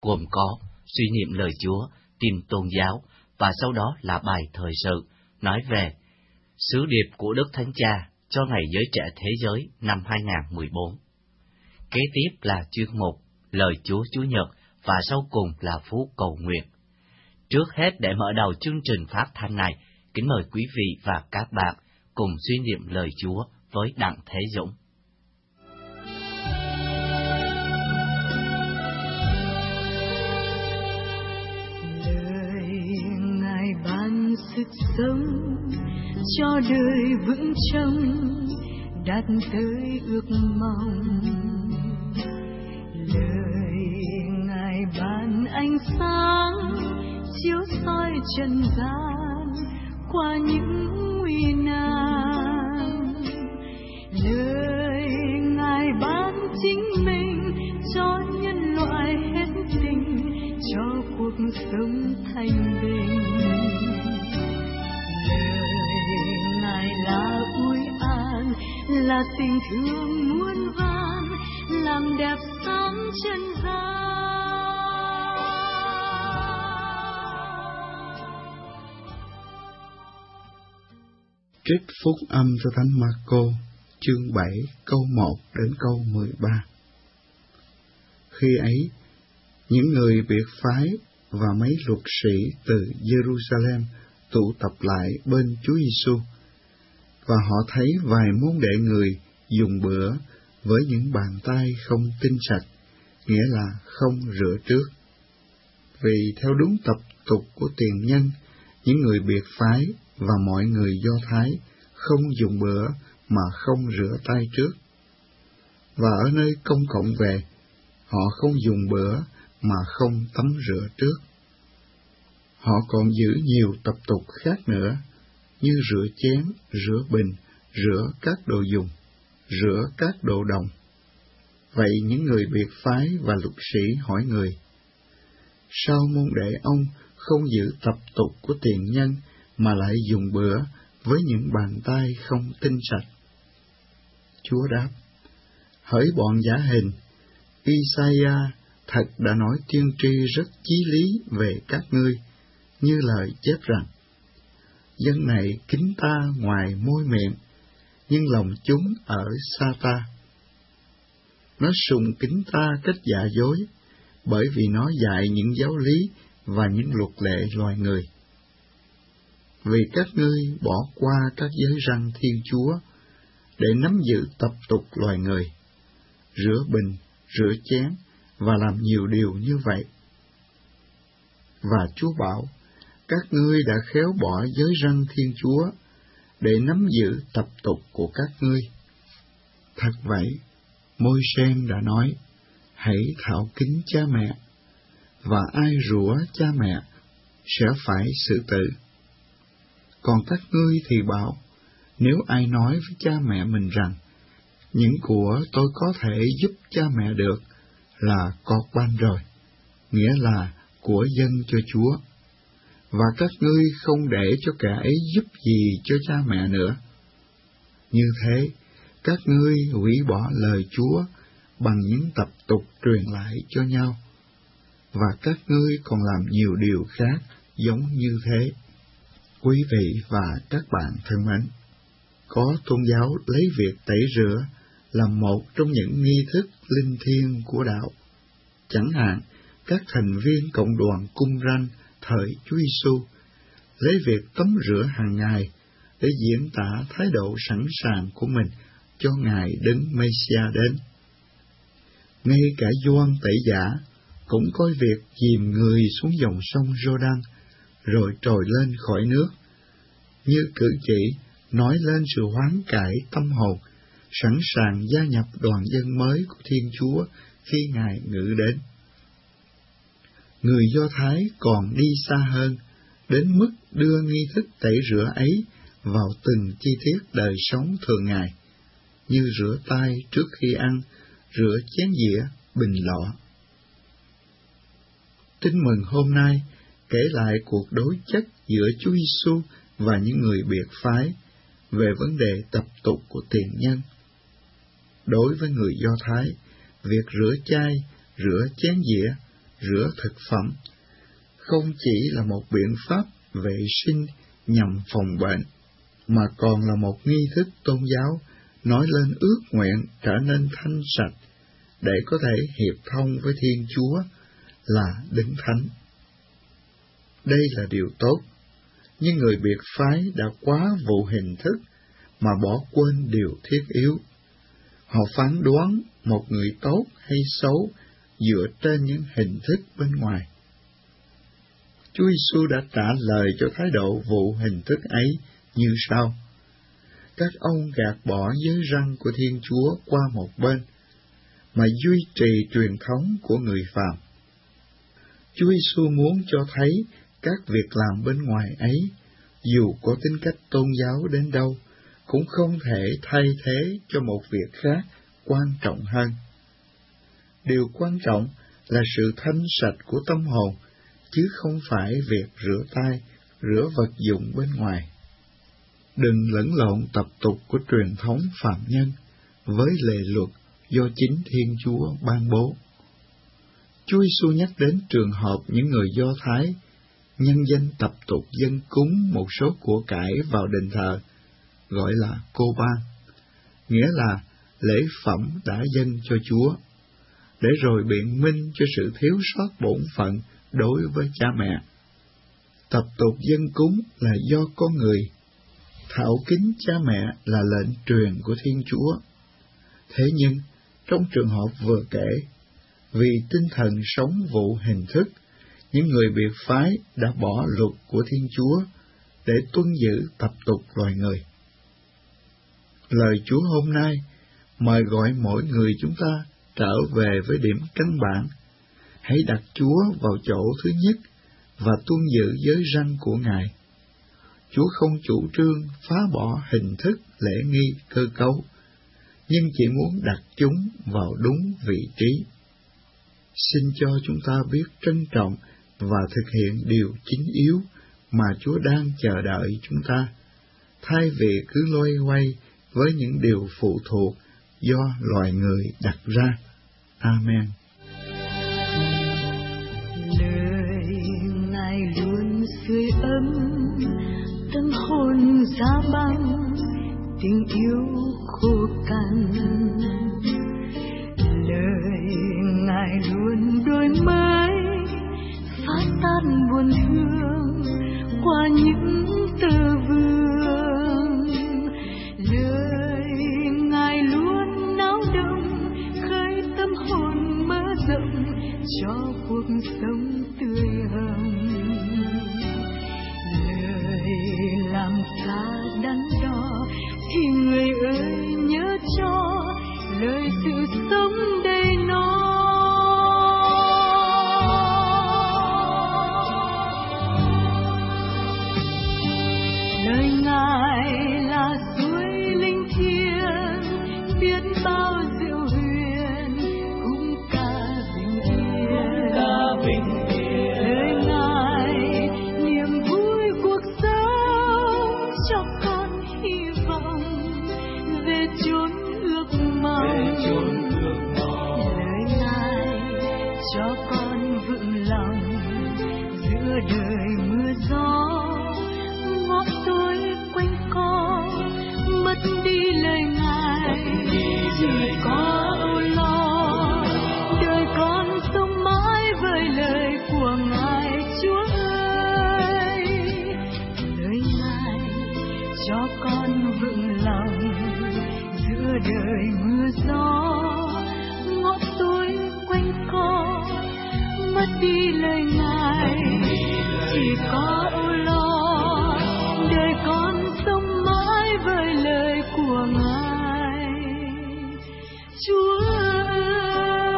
gồm có suy niệm lời Chúa, tin tôn giáo, và sau đó là bài thời sự, nói về sứ điệp của Đức Thánh Cha cho Ngày Giới Trẻ Thế Giới năm 2014. Kế tiếp là chuyên mục Lời Chúa Chủ nhật và sau cùng là phút cầu nguyện. Trước hết để mở đầu chương trình phát thanh này, kính mời quý vị và các bạn cùng suy niệm lời Chúa với Đặng Thế Dũng. Lời Ngài ban sức sống cho đời vững trông, đạt tới ước mong. Lời Ngài ban ánh sáng chiếu soi trần gian qua những nguy nan. Lời Ngài ban chính mình cho nhân loại hết tình, cho cuộc sống thanh bình. Lời Ngài là ủi an, là tình thương muôn vàn, làm đẹp sáng chân gian. Trích phúc âm cho Thánh Marco, chương 7, câu 1 đến câu 13. Khi ấy, những người biệt phái và mấy luật sĩ từ Jerusalem tụ tập lại bên Chúa Giêsu, và họ thấy vài môn đệ người dùng bữa với những bàn tay không tinh sạch, nghĩa là không rửa trước. Vì theo đúng tập tục của tiền nhân, những người biệt phái và mọi người Do Thái không dùng bữa mà không rửa tay trước. Và ở nơi công cộng về, họ không dùng bữa mà không tắm rửa trước. Họ còn giữ nhiều tập tục khác nữa, như rửa chén, rửa bình, rửa các đồ dùng, rửa các đồ đồng. Vậy những người biệt phái và luật sĩ hỏi người: sao môn đệ ông không giữ tập tục của tiền nhân mà lại dùng bữa với những bàn tay không tinh sạch? Chúa đáp: hỡi bọn giả hình, Isaiah thật đã nói tiên tri rất chí lý về các ngươi, như lời chép rằng: dân này kính ta ngoài môi miệng, nhưng lòng chúng ở xa ta. Nó sùng kính ta cách giả dối, bởi vì nó dạy những giáo lý và những luật lệ loài người. Vì các ngươi bỏ qua các giới răn Thiên Chúa để nắm giữ tập tục loài người, rửa bình, rửa chén và làm nhiều điều như vậy. Và Chúa bảo, các ngươi đã khéo bỏ giới răn Thiên Chúa để nắm giữ tập tục của các ngươi. Thật vậy, Môi-se đã nói, hãy thạo kính cha mẹ, và ai rủa cha mẹ sẽ phải xử tử. Còn các ngươi thì bảo, nếu ai nói với cha mẹ mình rằng, những của tôi có thể giúp cha mẹ được là cọt ban rồi, nghĩa là của dâng cho Chúa, và các ngươi không để cho kẻ ấy giúp gì cho cha mẹ nữa. Như thế, các ngươi hủy bỏ lời Chúa bằng những tập tục truyền lại cho nhau, và các ngươi còn làm nhiều điều khác giống như thế. Quý vị và các bạn thân mến, có tôn giáo lấy việc tẩy rửa làm một trong những nghi thức linh thiêng của đạo. Chẳng hạn, các thành viên cộng đoàn cung ranh thời Chúa Giêsu lấy việc tắm rửa hàng ngày để diễn tả thái độ sẵn sàng của mình cho Ngài Đấng Mêsia đến. Ngay cả Gioan Tẩy Giả cũng coi việc dìm người xuống dòng sông Giô-đăng rồi trồi lên khỏi nước, như cử chỉ nói lên sự hoán cải tâm hồn, sẵn sàng gia nhập đoàn dân mới của Thiên Chúa khi Ngài ngự đến. Người Do Thái còn đi xa hơn, đến mức đưa nghi thức tẩy rửa ấy vào từng chi tiết đời sống thường ngày, như rửa tay trước khi ăn, rửa chén dĩa, bình lọ. Tin mừng hôm nay kể lại cuộc đối chất giữa Chúa Giêsu và những người biệt phái về vấn đề tập tục của tiền nhân. Đối với người Do Thái, việc rửa chai, rửa chén dĩa rửa thực phẩm, không chỉ là một biện pháp vệ sinh nhằm phòng bệnh, mà còn là một nghi thức tôn giáo nói lên ước nguyện trở nên thanh sạch để có thể hiệp thông với Thiên Chúa là Đấng Thánh. Đây là điều tốt, nhưng người biệt phái đã quá vụ hình thức mà bỏ quên điều thiết yếu. Họ phán đoán một người tốt hay xấu dựa trên những hình thức bên ngoài. Chúa Giêsu đã trả lời cho thái độ vụ hình thức ấy như sau: các ông gạt bỏ giới răn của Thiên Chúa qua một bên, mà duy trì truyền thống của người phàm. Chúa Giêsu muốn cho thấy các việc làm bên ngoài ấy, dù có tính cách tôn giáo đến đâu, cũng không thể thay thế cho một việc khác quan trọng hơn. Điều quan trọng là sự thanh sạch của tâm hồn, chứ không phải việc rửa tay, rửa vật dụng bên ngoài. Đừng lẫn lộn tập tục của truyền thống phạm nhân với lề luật do chính Thiên Chúa ban bố. Chúa Giêsu nhắc đến trường hợp những người Do Thái nhân danh tập tục dâng cúng một số của cải vào đền thờ, gọi là cô ban, nghĩa là lễ phẩm đã dâng cho Chúa, để rồi biện minh cho sự thiếu sót bổn phận đối với cha mẹ. Tập tục dâng cúng là do con người, thảo kính cha mẹ là lệnh truyền của Thiên Chúa. Thế nhưng, trong trường hợp vừa kể, vì tinh thần sống vụ hình thức, những người biệt phái đã bỏ luật của Thiên Chúa để tuân giữ tập tục loài người. Lời Chúa hôm nay mời gọi mỗi người chúng ta trở về với điểm căn bản. Hãy đặt Chúa vào chỗ thứ nhất và tuân giữ giới răn của Ngài. Chúa không chủ trương phá bỏ hình thức lễ nghi cơ cấu, nhưng chỉ muốn đặt chúng vào đúng vị trí. Xin cho chúng ta biết trân trọng và thực hiện điều chính yếu mà Chúa đang chờ đợi chúng ta, thay vì cứ loay hoay với những điều phụ thuộc do loài người đặt ra. Amen. Lời Ngài luôn sưởi ấm tâm hồn giá băng, tình yêu khô cằn. Lời Ngài luôn đổi mới phá tan buồn thương qua những tơ vương. Lời Ngài luôn náo động khơi tâm hồn mở rộng cho cuộc sống tươi hồng. Lời làm ta đắn đo thì người ơi nhớ cho lời sự sống đầy nó. Lời Ngài là suối linh thiêng biết bao diệu huyền cũng ca bình yên. Lời Ngài niềm vui cuộc sống cho con hy vọng về chốn ước mong. Lời Ngài cho con vững lòng giữa đời mưa gió. Ngõ tối quanh co mất đi lời Ngài, chỉ có âu lo. Đời con sống mãi với lời của Ngài Chúa ơi. Lời Ngài cho con vững lòng giữa đời mưa gió. Ngõ tối quanh co mất đi lời Ngài, chỉ có âu lo. Đời con sống mãi với lời của Ngài Chúa ơi.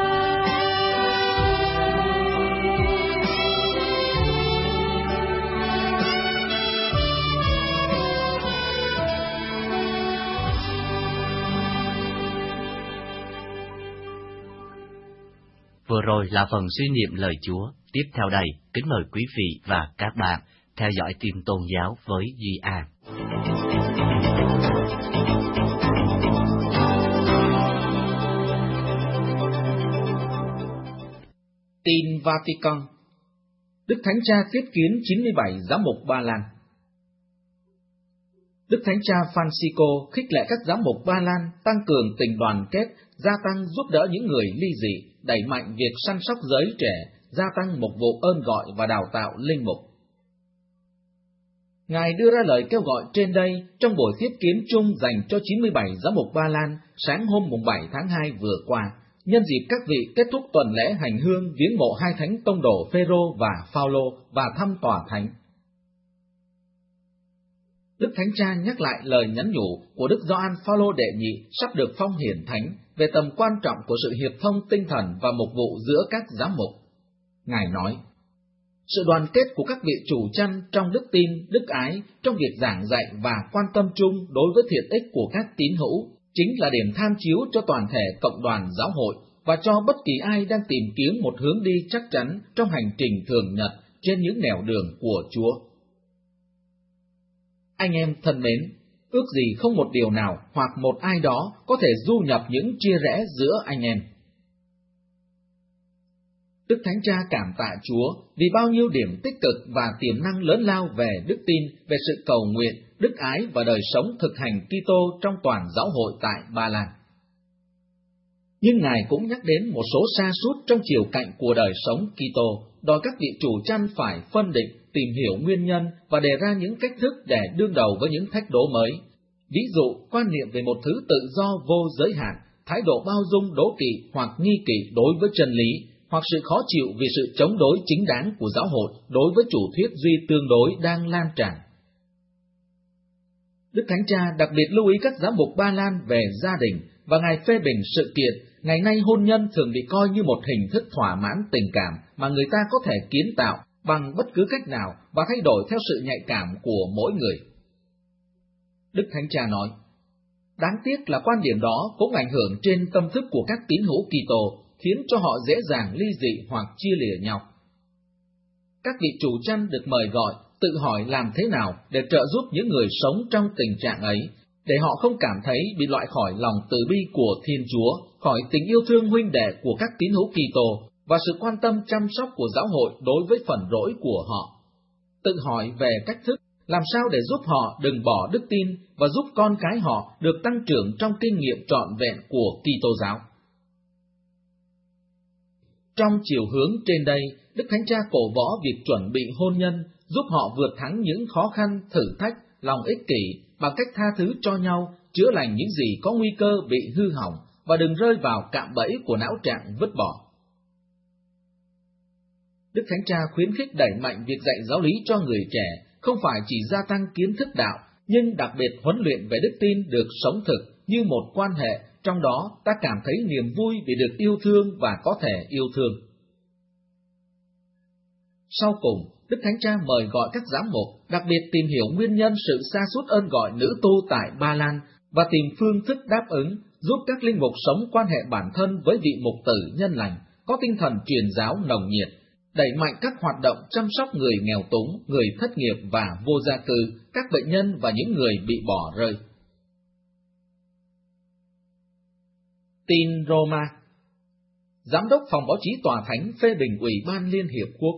Vừa rồi là phần suy niệm lời Chúa. Tiếp theo đây, kính mời quý vị và các bạn theo dõi tin tôn giáo với Duy An. Tin Vatican. Đức Thánh Cha tiếp kiến 97 giám mục Ba Lan. Đức Thánh Cha Francisco khích lệ các giám mục Ba Lan tăng cường tình đoàn kết, gia tăng giúp đỡ những người ly dị, đẩy mạnh việc săn sóc giới trẻ, gia tăng mục vụ ơn gọi và đào tạo linh mục. Ngài đưa ra lời kêu gọi trên đây trong buổi tiếp kiến chung dành cho 97 giám mục Ba Lan sáng hôm 7 tháng 2 vừa qua, nhân dịp các vị kết thúc tuần lễ hành hương viếng mộ hai thánh tông đồ Phêrô và Phaolô và thăm tòa thánh. Đức Thánh Cha nhắc lại lời nhắn nhủ của Đức Gioan Phaolô đệ nhị sắp được phong hiển thánh về tầm quan trọng của sự hiệp thông tinh thần và mục vụ giữa các giám mục. Ngài nói, sự đoàn kết của các vị chủ chăn trong đức tin, đức ái, trong việc giảng dạy và quan tâm chung đối với thiện ích của các tín hữu, chính là điểm tham chiếu cho toàn thể cộng đoàn giáo hội và cho bất kỳ ai đang tìm kiếm một hướng đi chắc chắn trong hành trình thường nhật trên những nẻo đường của Chúa. Anh em thân mến, ước gì không một điều nào hoặc một ai đó có thể du nhập những chia rẽ giữa anh em. Đức Thánh Cha cảm tạ Chúa vì bao nhiêu điểm tích cực và tiềm năng lớn lao về đức tin, về sự cầu nguyện, đức ái và đời sống thực hành Kitô trong toàn giáo hội tại Ba Lan. Nhưng Ngài cũng nhắc đến một số sa sút trong chiều cạnh của đời sống Kitô, đòi các vị chủ chăn phải phân định, tìm hiểu nguyên nhân và đề ra những cách thức để đương đầu với những thách đố mới. Ví dụ, quan niệm về một thứ tự do vô giới hạn, thái độ bao dung đố kỵ hoặc nghi kỵ đối với chân lý, hoặc sự khó chịu vì sự chống đối chính đáng của giáo hội đối với chủ thuyết duy tương đối đang lan tràn. Đức Thánh Cha đặc biệt lưu ý các giám mục Ba Lan về gia đình, và Ngài phê bình sự kiện ngày nay hôn nhân thường bị coi như một hình thức thỏa mãn tình cảm mà người ta có thể kiến tạo bằng bất cứ cách nào và thay đổi theo sự nhạy cảm của mỗi người. Đức Thánh Cha nói, đáng tiếc là quan điểm đó cũng ảnh hưởng trên tâm thức của các tín hữu Kitô, khiến cho họ dễ dàng ly dị hoặc chia lìa nhau. Các vị chủ chăn được mời gọi tự hỏi làm thế nào để trợ giúp những người sống trong tình trạng ấy, để họ không cảm thấy bị loại khỏi lòng từ bi của Thiên Chúa, khỏi tình yêu thương huynh đệ của các tín hữu Kitô và sự quan tâm chăm sóc của giáo hội đối với phần rỗi của họ. Tự hỏi về cách thức làm sao để giúp họ đừng bỏ đức tin và giúp con cái họ được tăng trưởng trong kinh nghiệm trọn vẹn của Kitô giáo. Trong chiều hướng trên đây, Đức Thánh Cha cổ võ việc chuẩn bị hôn nhân, giúp họ vượt thắng những khó khăn, thử thách, lòng ích kỷ bằng cách tha thứ cho nhau, chữa lành những gì có nguy cơ bị hư hỏng và đừng rơi vào cạm bẫy của não trạng vứt bỏ. Đức Thánh Cha khuyến khích đẩy mạnh việc dạy giáo lý cho người trẻ, không phải chỉ gia tăng kiến thức đạo, nhưng đặc biệt huấn luyện về đức tin được sống thực như một quan hệ, trong đó ta cảm thấy niềm vui vì được yêu thương và có thể yêu thương. Sau cùng, Đức Thánh Cha mời gọi các giám mục đặc biệt tìm hiểu nguyên nhân sự sa sút ơn gọi nữ tu tại Ba Lan và tìm phương thức đáp ứng, giúp các linh mục sống quan hệ bản thân với vị mục tử nhân lành, có tinh thần truyền giáo nồng nhiệt, đẩy mạnh các hoạt động chăm sóc người nghèo túng, người thất nghiệp và vô gia cư, các bệnh nhân và những người bị bỏ rơi. Tin Roma. Giám đốc phòng báo chí tòa thánh phê bình Ủy ban Liên Hiệp Quốc.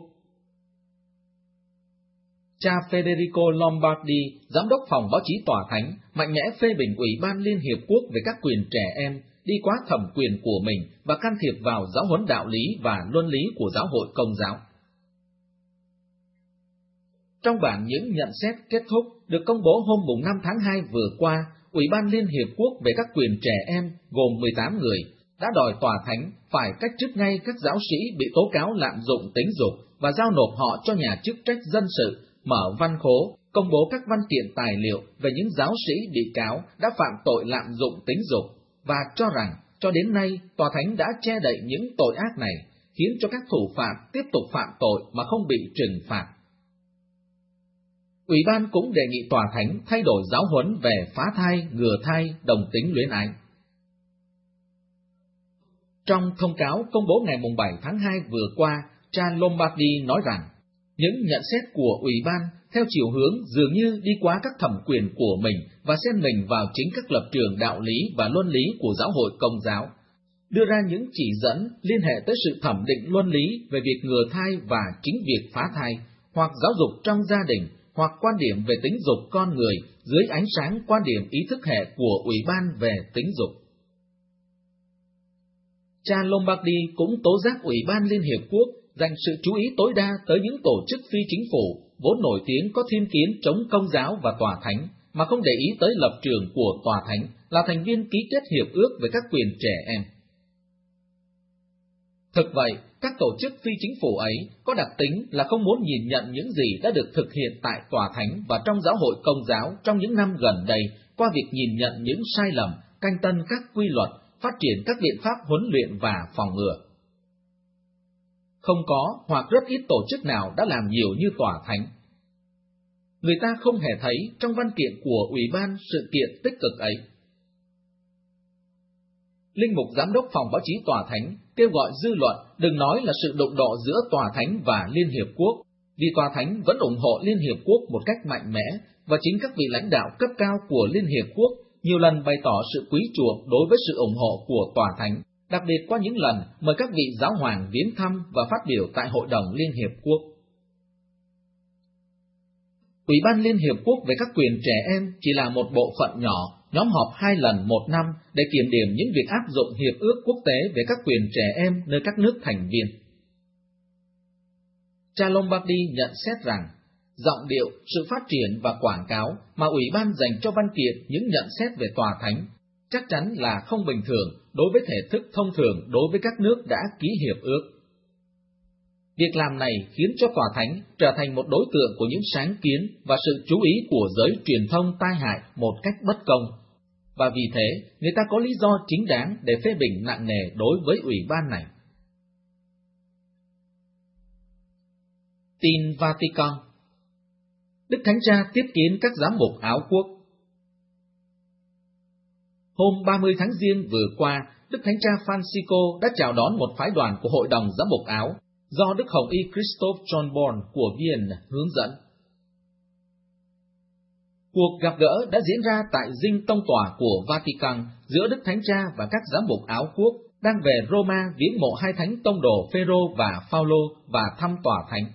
Cha Federico Lombardi, giám đốc phòng báo chí tòa thánh, mạnh mẽ phê bình Ủy ban Liên Hiệp Quốc về các quyền trẻ em đi quá thẩm quyền của mình và can thiệp vào giáo huấn đạo lý và luân lý của giáo hội Công giáo. Trong bản những nhận xét kết thúc được công bố hôm 5 tháng 2 vừa qua, Ủy ban Liên Hiệp Quốc về các quyền trẻ em gồm 18 người đã đòi tòa thánh phải cách chức ngay các giáo sĩ bị tố cáo lạm dụng tính dục và giao nộp họ cho nhà chức trách dân sự, mở văn khố, công bố các văn kiện tài liệu về những giáo sĩ bị cáo đã phạm tội lạm dụng tính dục, và cho rằng cho đến nay tòa thánh đã che đậy những tội ác này, khiến cho các thủ phạm tiếp tục phạm tội mà không bị trừng phạt. Ủy ban cũng đề nghị tòa thánh thay đổi giáo huấn về phá thai, ngừa thai, đồng tính luyến ái. Trong thông cáo công bố ngày 7 tháng 2 vừa qua, cha Lombardi nói rằng, những nhận xét của Ủy ban theo chiều hướng dường như đi quá các thẩm quyền của mình và xen mình vào chính các lập trường đạo lý và luân lý của giáo hội Công giáo. đưa ra những chỉ dẫn liên hệ tới sự thẩm định luân lý về việc ngừa thai và chính việc phá thai, hoặc giáo dục trong gia đình, hoặc quan điểm về tính dục con người dưới ánh sáng quan điểm ý thức hệ của Ủy ban về tính dục. Cha Lombardi cũng tố giác Ủy ban Liên Hiệp Quốc dành sự chú ý tối đa tới những tổ chức phi chính phủ vốn nổi tiếng có thiên kiến chống Công giáo và Tòa Thánh, mà không để ý tới lập trường của Tòa Thánh là thành viên ký kết hiệp ước về các quyền trẻ em. Thực vậy, các tổ chức phi chính phủ ấy có đặc tính là không muốn nhìn nhận những gì đã được thực hiện tại Tòa Thánh và trong giáo hội Công giáo trong những năm gần đây qua việc nhìn nhận những sai lầm, canh tân các quy luật, phát triển các biện pháp huấn luyện và phòng ngừa. Không có hoặc rất ít tổ chức nào đã làm nhiều như Tòa Thánh. Người ta không hề thấy trong văn kiện của Ủy ban sự kiện tích cực ấy. Linh mục giám đốc phòng báo chí Tòa Thánh kêu gọi dư luận đừng nói là sự đụng độ giữa Tòa Thánh và Liên Hiệp Quốc, vì Tòa Thánh vẫn ủng hộ Liên Hiệp Quốc một cách mạnh mẽ, và chính các vị lãnh đạo cấp cao của Liên Hiệp Quốc nhiều lần bày tỏ sự quý chuộng đối với sự ủng hộ của Tòa Thánh, đặc biệt qua những lần mời các vị giáo hoàng viếng thăm và phát biểu tại Hội đồng Liên Hiệp Quốc. Ủy ban Liên Hiệp Quốc về các quyền trẻ em chỉ là một bộ phận nhỏ, nhóm họp 2 lần một năm để kiểm điểm những việc áp dụng Hiệp ước quốc tế về các quyền trẻ em nơi các nước thành viên. Cha Lombardi nhận xét rằng, giọng điệu, sự phát triển và quảng cáo mà Ủy ban dành cho văn kiện những nhận xét về Tòa Thánh chắc chắn là không bình thường đối với thể thức thông thường đối với các nước đã ký hiệp ước. Việc làm này khiến cho Tòa Thánh trở thành một đối tượng của những sáng kiến và sự chú ý của giới truyền thông tai hại một cách bất công, và vì thế người ta có lý do chính đáng để phê bình nặng nề đối với Ủy ban này. Tin Vatican. Đức Thánh Cha tiếp kiến các giám mục Áo Quốc. Hôm 30 tháng Giêng vừa qua, Đức Thánh Cha Francisco đã chào đón một phái đoàn của Hội đồng Giám mục Áo do Đức Hồng Y Christoph John Born của Vienna hướng dẫn. Cuộc gặp gỡ đã diễn ra tại dinh tông tòa của Vatican giữa Đức Thánh Cha và các giám mục Áo Quốc đang về Roma viếng mộ hai thánh tông đồ Phêrô và Phaolô và thăm Tòa Thánh.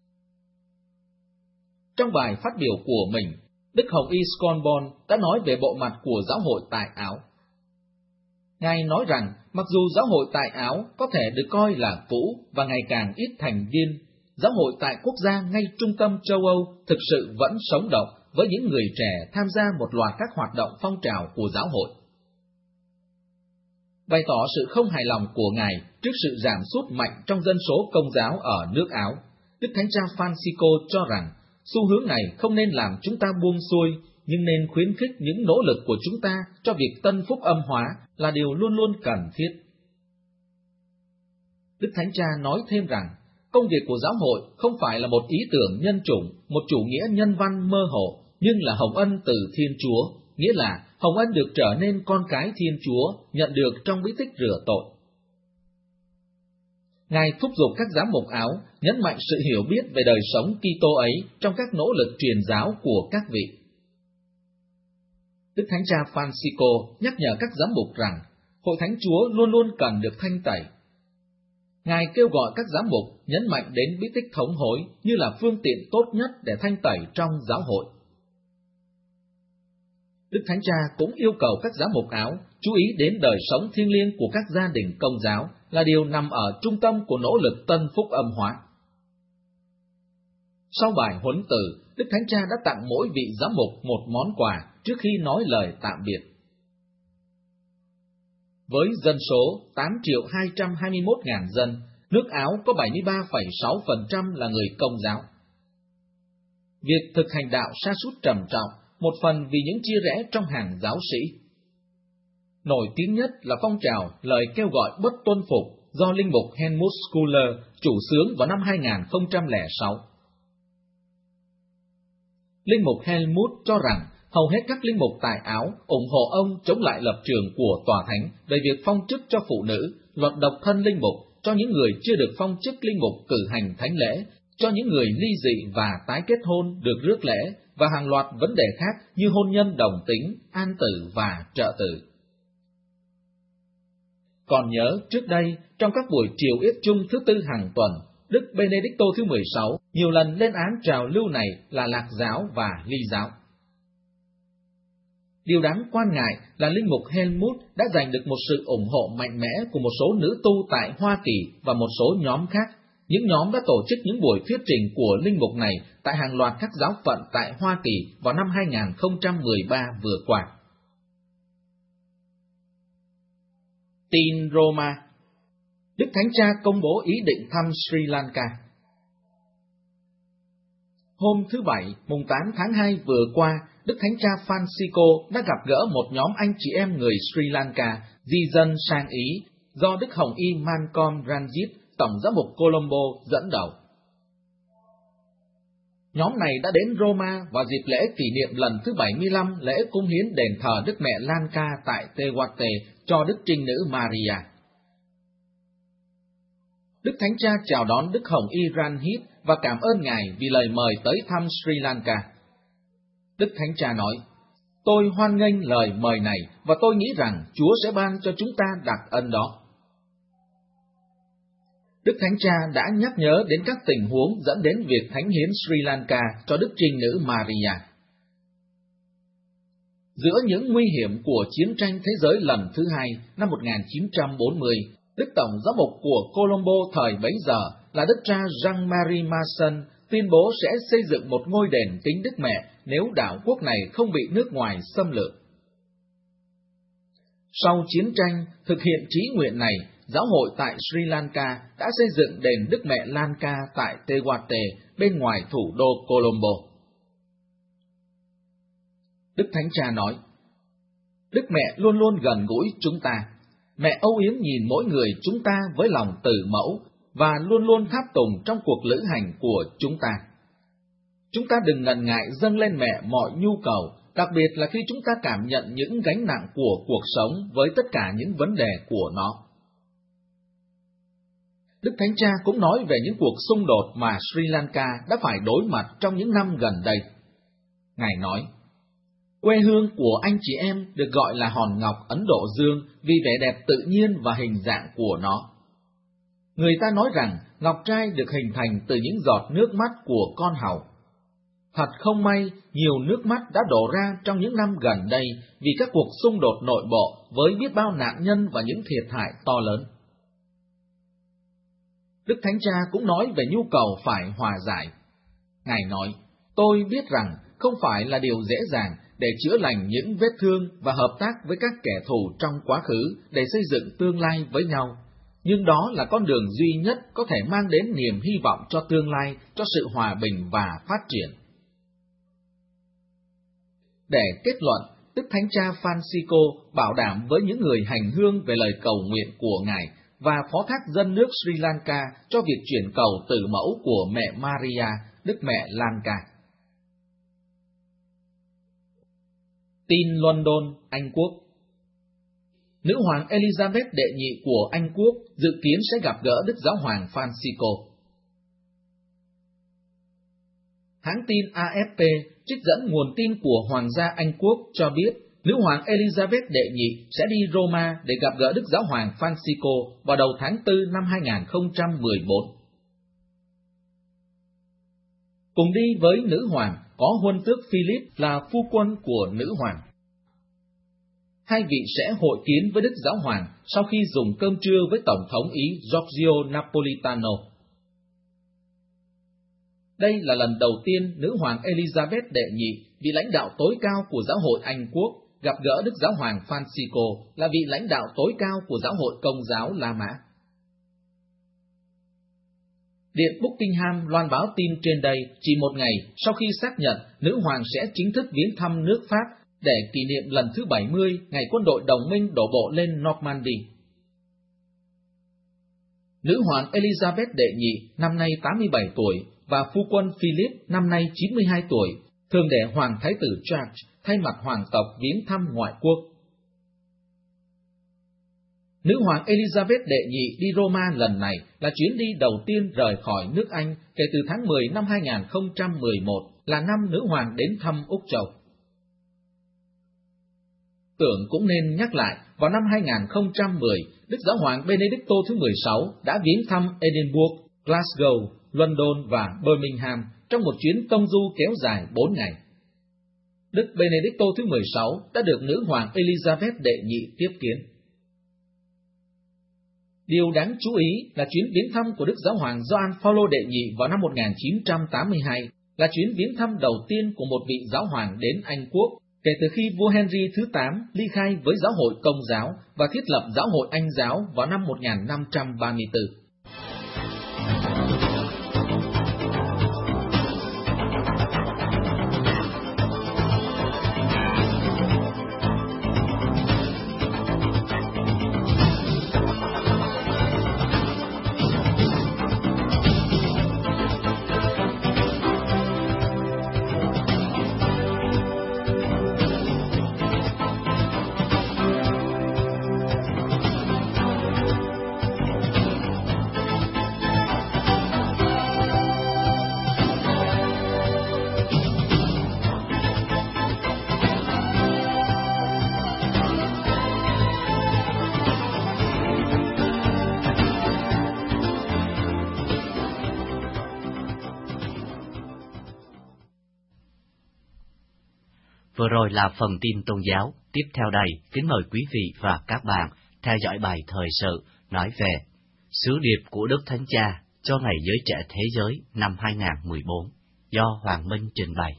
Trong bài phát biểu của mình, Đức Hồng Y Sconborn đã nói về bộ mặt của giáo hội tại Áo. Ngài nói rằng, mặc dù giáo hội tại Áo có thể được coi là cũ và ngày càng ít thành viên, giáo hội tại quốc gia ngay trung tâm châu Âu thực sự vẫn sống động với những người trẻ tham gia một loạt các hoạt động phong trào của giáo hội. Bày tỏ sự không hài lòng của Ngài trước sự giảm sút mạnh trong dân số Công giáo ở nước Áo, Đức Thánh Cha Francisco cho rằng, xu hướng này không nên làm chúng ta buông xuôi, nhưng nên khuyến khích những nỗ lực của chúng ta cho việc tân phúc âm hóa là điều luôn luôn cần thiết. Đức Thánh Cha nói thêm rằng, công việc của giáo hội không phải là một ý tưởng nhân chủng, một chủ nghĩa nhân văn mơ hồ, nhưng là hồng ân từ Thiên Chúa, nghĩa là hồng ân được trở nên con cái Thiên Chúa, nhận được trong bí tích rửa tội. Ngài thúc giục các giám mục Áo nhấn mạnh sự hiểu biết về đời sống Kitô ấy trong các nỗ lực truyền giáo của các vị. Đức Thánh Cha Francisco nhắc nhở các giám mục rằng, Hội Thánh Chúa luôn luôn cần được thanh tẩy. Ngài kêu gọi các giám mục nhấn mạnh đến bí tích thống hối như là phương tiện tốt nhất để thanh tẩy trong giáo hội. Đức Thánh Cha cũng yêu cầu các giám mục Áo chú ý đến đời sống thiêng liêng của các gia đình Công giáo là điều nằm ở trung tâm của nỗ lực tân phúc âm hóa. Sau bài huấn từ, Đức Thánh Cha đã tặng mỗi vị giám mục một món quà trước khi nói lời tạm biệt. Với dân số 8.221.000 dân, nước Áo có 73,6% là người Công giáo. Việc thực hành đạo sa sút trầm trọng, một phần vì những chia rẽ trong hàng giáo sĩ. Nổi tiếng nhất là phong trào lời kêu gọi bất tuân phục do linh mục Helmut Schuller chủ xướng vào năm 2006. Linh mục Helmut cho rằng hầu hết các linh mục tại Áo ủng hộ ông chống lại lập trường của Tòa Thánh về việc phong chức cho phụ nữ, luật độc thân linh mục cho những người chưa được phong chức linh mục cử hành thánh lễ, cho những người ly dị và tái kết hôn được rước lễ, và hàng loạt vấn đề khác như hôn nhân đồng tính, an tử và trợ tử. Còn nhớ trước đây, trong các buổi triều yết chung thứ tư hàng tuần, Đức Benedicto thứ 16 nhiều lần lên án trào lưu này là lạc giáo và ly giáo. Điều đáng quan ngại là linh mục Helmut đã giành được một sự ủng hộ mạnh mẽ của một số nữ tu tại Hoa Kỳ và một số nhóm khác. Những nhóm đã tổ chức những buổi thuyết trình của linh mục này tại hàng loạt các giáo phận tại Hoa Kỳ vào năm 2013 vừa qua. Tin Roma. Đức Thánh Cha công bố ý định thăm Sri Lanka. Hôm thứ Bảy, mùng 8 tháng 2 vừa qua, Đức Thánh Cha Francisco đã gặp gỡ một nhóm anh chị em người Sri Lanka di dân sang Ý do Đức Hồng Y Malcolm Ranjit, Tổng giám mục Colombo dẫn đầu. Nhóm này đã đến Roma vào dịp lễ kỷ niệm lần thứ 75 lễ cúng hiến đền thờ Đức Mẹ Lanka tại Tewate cho Đức Trinh Nữ Maria. Đức Thánh Cha chào đón Đức Hồng Y Ranjit và cảm ơn Ngài vì lời mời tới thăm Sri Lanka. Đức Thánh Cha nói, tôi hoan nghênh lời mời này và tôi nghĩ rằng Chúa sẽ ban cho chúng ta đặc ân đó. Đức Thánh Cha đã nhắc nhớ đến các tình huống dẫn đến việc thánh hiến Sri Lanka cho Đức Trinh Nữ Maria. Giữa những nguy hiểm của chiến tranh thế giới lần thứ hai năm 1940, Đức Tổng giám mục của Colombo thời bấy giờ là Đức cha Jean-Marie Masson tuyên bố sẽ xây dựng một ngôi đền kính Đức Mẹ nếu đảo quốc này không bị nước ngoài xâm lược. Sau chiến tranh, thực hiện chí nguyện này, giáo hội tại Sri Lanka đã xây dựng đền Đức Mẹ Lanka tại Tewate bên ngoài thủ đô Colombo. Đức Thánh Cha nói, Đức Mẹ luôn luôn gần gũi chúng ta. Mẹ âu yếm nhìn mỗi người chúng ta với lòng từ mẫu và luôn luôn tháp tùng trong cuộc lữ hành của chúng ta. Chúng ta đừng ngần ngại dâng lên mẹ mọi nhu cầu, đặc biệt là khi chúng ta cảm nhận những gánh nặng của cuộc sống với tất cả những vấn đề của nó. Đức Thánh Cha cũng nói về những cuộc xung đột mà Sri Lanka đã phải đối mặt trong những năm gần đây. Ngài nói, quê hương của anh chị em được gọi là hòn ngọc Ấn Độ Dương vì vẻ đẹp tự nhiên và hình dạng của nó. Người ta nói rằng ngọc trai được hình thành từ những giọt nước mắt của con hàu. Thật không may, nhiều nước mắt đã đổ ra trong những năm gần đây vì các cuộc xung đột nội bộ với biết bao nạn nhân và những thiệt hại to lớn. Đức Thánh Cha cũng nói về nhu cầu phải hòa giải. Ngài nói, tôi biết rằng không phải là điều dễ dàng để chữa lành những vết thương và hợp tác với các kẻ thù trong quá khứ để xây dựng tương lai với nhau. Nhưng đó là con đường duy nhất có thể mang đến niềm hy vọng cho tương lai, cho sự hòa bình và phát triển. Để kết luận, Đức Thánh Cha Francisco bảo đảm với những người hành hương về lời cầu nguyện của Ngài và phó thác dân nước Sri Lanka cho việc chuyển cầu tử mẫu của mẹ Maria, Đức Mẹ Lanka. Tin London, Anh Quốc. Nữ hoàng Elizabeth đệ nhị của Anh Quốc dự kiến sẽ gặp gỡ Đức Giáo hoàng Francisco. Hãng tin AFP trích dẫn nguồn tin của Hoàng gia Anh Quốc cho biết nữ hoàng Elizabeth đệ nhị sẽ đi Roma để gặp gỡ Đức Giáo hoàng Francisco vào đầu tháng 4 năm 2014. Cùng đi với nữ hoàng có huân tước Philip là phu quân của nữ hoàng. Hai vị sẽ hội kiến với Đức Giáo hoàng sau khi dùng cơm trưa với Tổng thống Ý Giorgio Napolitano. Đây là lần đầu tiên nữ hoàng Elizabeth đệ nhị, vị lãnh đạo tối cao của giáo hội Anh Quốc, gặp gỡ Đức Giáo hoàng Francisco là vị lãnh đạo tối cao của giáo hội Công giáo La Mã. Điện Buckingham loan báo tin trên đây chỉ một ngày sau khi xác nhận nữ hoàng sẽ chính thức viếng thăm nước Pháp để kỷ niệm lần thứ 70 ngày quân đội đồng minh đổ bộ lên Normandy. Nữ hoàng Elizabeth đệ nhị năm nay 87 tuổi và phu quân Philip năm nay 92 tuổi, thường để Hoàng Thái tử George thay mặt hoàng tộc viếng thăm ngoại quốc. Nữ hoàng Elizabeth đệ nhị đi Roma lần này là chuyến đi đầu tiên rời khỏi nước Anh kể từ tháng 10 năm 2011, là năm nữ hoàng đến thăm Úc Châu. Tưởng cũng nên nhắc lại, vào năm 2010, Đức Giáo hoàng Benedicto thứ 16 đã viếng thăm Edinburgh, Glasgow, London và Birmingham trong một chuyến tông du kéo dài 4 ngày. Đức Benedicto thứ 16 đã được nữ hoàng Elizabeth đệ nhị tiếp kiến. Điều đáng chú ý là chuyến viếng thăm của Đức Giáo hoàng Gioan Phaolô đệ nhị vào năm 1982 là chuyến viếng thăm đầu tiên của một vị giáo hoàng đến Anh Quốc kể từ khi vua Henry thứ 8 ly khai với giáo hội Công giáo và thiết lập giáo hội Anh giáo vào năm 1534. Vừa rồi là phần tin tôn giáo. Tiếp theo đây, kính mời quý vị và các bạn theo dõi bài thời sự nói về Sứ điệp của Đức Thánh Cha cho Ngày Giới Trẻ Thế Giới năm 2014 do Hoàng Minh trình bày.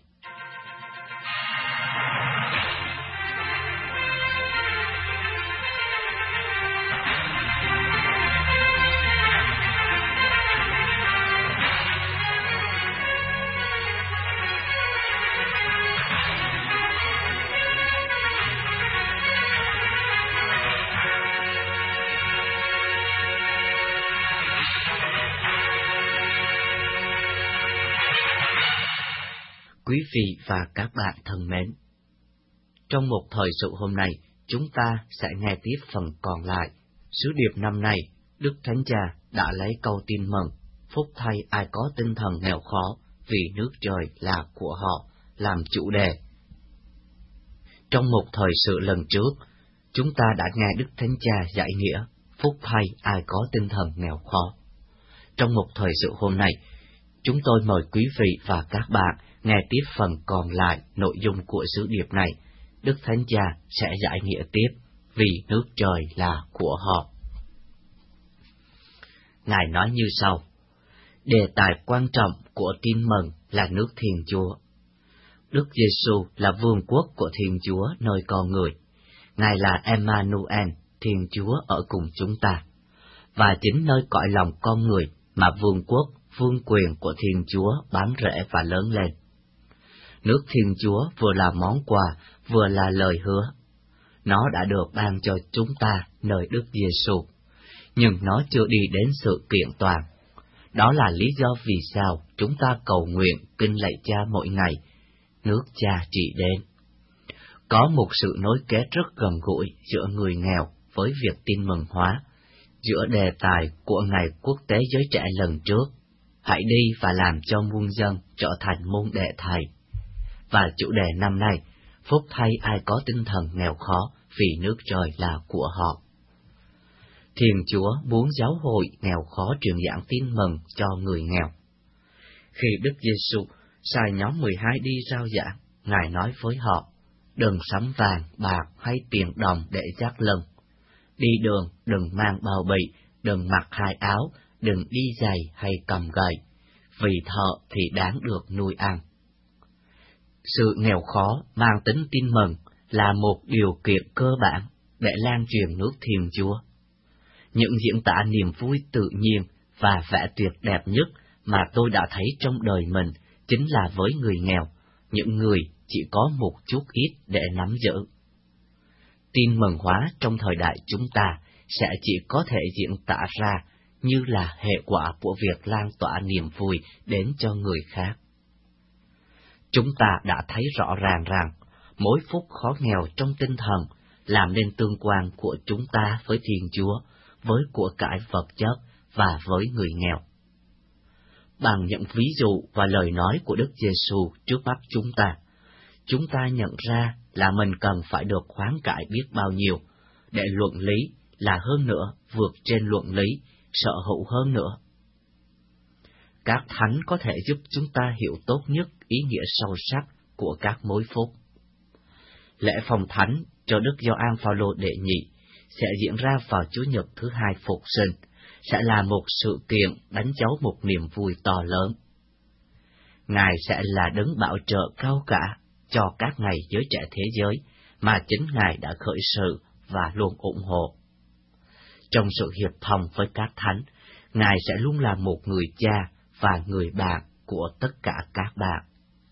Quý vị và các bạn thân mến, trong một thời sự hôm nay, chúng ta sẽ nghe tiếp phần còn lại. Sứ điệp năm nay, Đức Thánh Cha đã lấy câu tin mừng, phúc thay ai có tinh thần nghèo khó, vì nước trời là của họ, làm chủ đề. Trong một thời sự lần trước, chúng ta đã nghe Đức Thánh Cha giải nghĩa, phúc thay ai có tinh thần nghèo khó. Trong một thời sự hôm nay, chúng tôi mời quý vị và các bạn nghe tiếp phần còn lại nội dung của sứ điệp này. Đức Thánh Cha sẽ giải nghĩa tiếp, vì nước trời là của họ. Ngài nói như sau: đề tài quan trọng của tin mừng là nước Thiên Chúa. Đức Giêsu là vương quốc của Thiên Chúa nơi con người. Ngài là Emmanuel, Thiên Chúa ở cùng chúng ta. Và chính nơi cõi lòng con người mà vương quốc, vương quyền của Thiên Chúa bám rễ và lớn lên. Nước Thiên Chúa vừa là món quà, vừa là lời hứa. Nó đã được ban cho chúng ta nơi Đức Giêsu, nhưng nó chưa đi đến sự kiện toàn. Đó là lý do vì sao chúng ta cầu nguyện kinh lạy Cha mỗi ngày, nước Cha trị đến. Có một sự nối kết rất gần gũi giữa người nghèo với việc tin mừng hóa, giữa đề tài của Ngày Quốc tế Giới Trẻ lần trước, hãy đi và làm cho muôn dân trở thành môn đệ thầy, và chủ đề năm nay, phúc thay ai có tinh thần nghèo khó, vì nước trời là của họ. Thiên Chúa muốn giáo hội nghèo khó truyền giảng tin mừng cho người nghèo. Khi Đức Giêsu sai nhóm 12 đi rao giảng, Ngài nói với họ: đừng sắm vàng, bạc hay tiền đồng để dắt lưng. Đi đường đừng mang bao bì, đừng mặc hai áo, đừng đi giày hay cầm gậy, vì thợ thì đáng được nuôi ăn. Sự nghèo khó mang tính tin mừng là một điều kiện cơ bản để lan truyền nước Thiên Chúa. Những diễn tả niềm vui tự nhiên và vẻ tuyệt đẹp nhất mà tôi đã thấy trong đời mình chính là với người nghèo, những người chỉ có một chút ít để nắm giữ. Tin mừng hóa trong thời đại chúng ta sẽ chỉ có thể diễn tả ra như là hệ quả của việc lan tỏa niềm vui đến cho người khác. Chúng ta đã thấy rõ ràng rằng mỗi phút khó nghèo trong tinh thần làm nên tương quan của chúng ta với Thiên Chúa, với của cải vật chất và với người nghèo. Bằng những ví dụ và lời nói của Đức Giêsu trước mắt chúng ta nhận ra là mình cần phải được hoán cải biết bao nhiêu để luận lý là hơn nữa, vượt trên luận lý, sở hữu hơn nữa. Các thánh có thể giúp chúng ta hiểu tốt nhất ý nghĩa sâu sắc của các mối phúc. Lễ phong thánh cho Đức Gioan Phaolô đệ nhị sẽ diễn ra vào Chủ nhật thứ hai Phục sinh, sẽ là một sự kiện đánh dấu một niềm vui to lớn. Ngài sẽ là đấng bảo trợ cao cả cho các ngày giới trẻ thế giới mà chính Ngài đã khởi sự và luôn ủng hộ. Trong sự hiệp thông với các thánh, Ngài sẽ luôn là một người cha và người bạn của tất cả các bạn.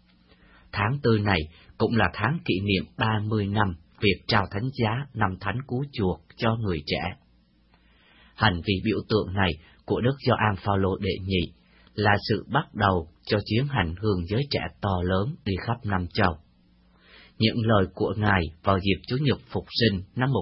Tháng 4 này cũng là tháng kỷ niệm 30 năm việc trao thánh giá năm thánh cứu chuộc cho người trẻ. Hành vi biểu tượng này của Đức Gioan Phaolô đệ nhị là sự bắt đầu cho chuyến hành hương giới trẻ to lớn đi khắp năm châu. Những lời của Ngài vào dịp Chủ nhật Phục sinh năm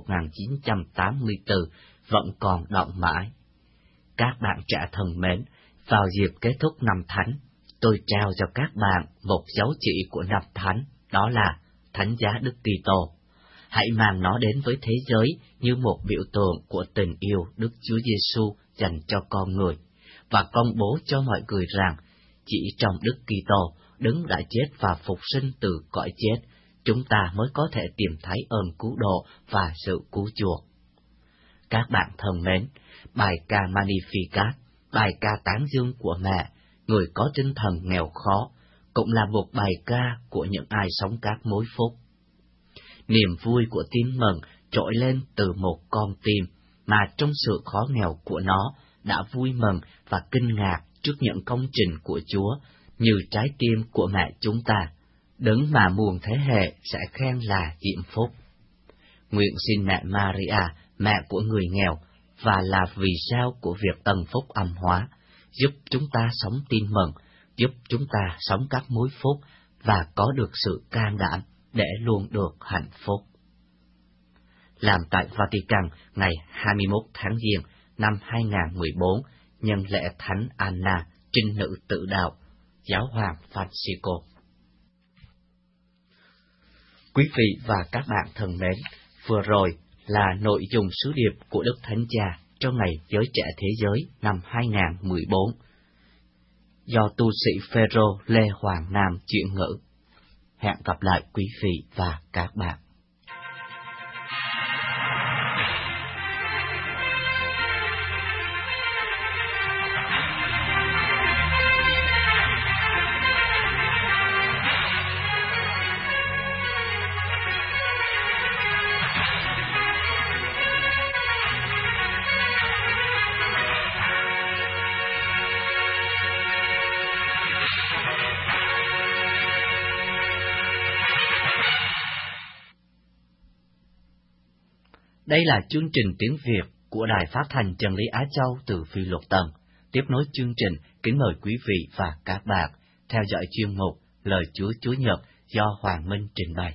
1984 vẫn còn đọng mãi. Các bạn trẻ thân mến, vào dịp kết thúc năm thánh, tôi trao cho các bạn một dấu chỉ của năm thánh, đó là thánh giá Đức Kitô. Hãy mang nó đến với thế giới như một biểu tượng của tình yêu Đức Chúa Giêsu dành cho con người, và công bố cho mọi người rằng chỉ trong Đức Kitô, đấng đã chết và phục sinh từ cõi chết, chúng ta mới có thể tìm thấy ơn cứu độ và sự cứu chuộc. Các bạn thân mến, bài ca Magnificat, bài ca tán dương của mẹ, người có tinh thần nghèo khó, cũng là một bài ca của những ai sống các mối phúc. Niềm vui của tin mừng trỗi lên từ một con tim mà trong sự khó nghèo của nó đã vui mừng và kinh ngạc trước những công trình của Chúa, như trái tim của mẹ chúng ta, đấng mà muôn thế hệ sẽ khen là diễm phúc. Nguyện xin mẹ Maria, mẹ của người nghèo, và là vì sao của việc tầng phúc âm hóa, giúp chúng ta sống tin mừng, giúp chúng ta sống các mối phúc và có được sự can đảm để luôn được hạnh phúc. Làm tại Vatican ngày 21 tháng Giêng năm 2014, nhân lễ Thánh Anna, trinh nữ tự đạo, Giáo hoàng Francisco. Quý vị và các bạn thân mến, vừa rồi là nội dung sứ điệp của Đức Thánh Cha trong ngày giới trẻ thế giới năm 2014, do tu sĩ Phêrô Lê Hoàng Nam chuyển ngữ. Hẹn gặp lại quý vị và các bạn. Đây là chương trình tiếng Việt của Đài Phát thanh Chân lý Á Châu từ Phi Luật Tân. Tiếp nối chương trình, kính mời quý vị và các bạn theo dõi chuyên mục Lời Chúa Chúa Nhật do Hoàng Minh trình bày.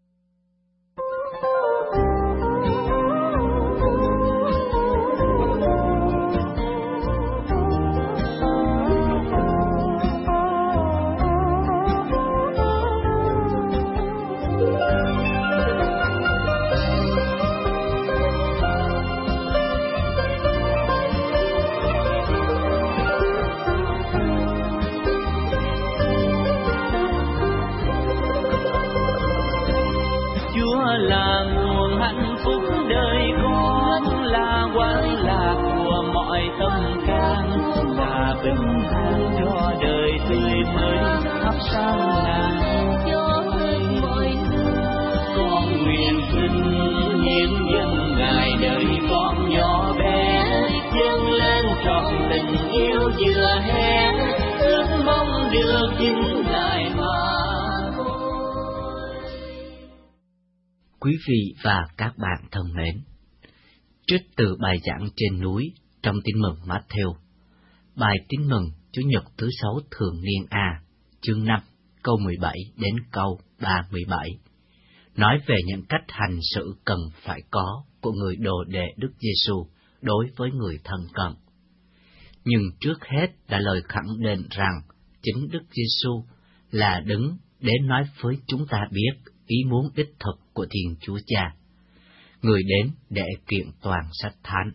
Quý vị và các bạn thân mến, trích từ bài giảng trên núi trong Tin mừng Matthew, bài Tin mừng Chủ nhật thứ 6 thường niên A, chương 5, câu 17 đến câu 37, nói về những cách hành sự cần phải có của người đồ đệ Đức Giêsu đối với người thân cận. Nhưng trước hết là lời khẳng định rằng chính Đức Giêsu là đấng đến nói với chúng ta biết ý muốn đích thực của Thiên Chúa Cha. người đến để kiện toàn sách thánh.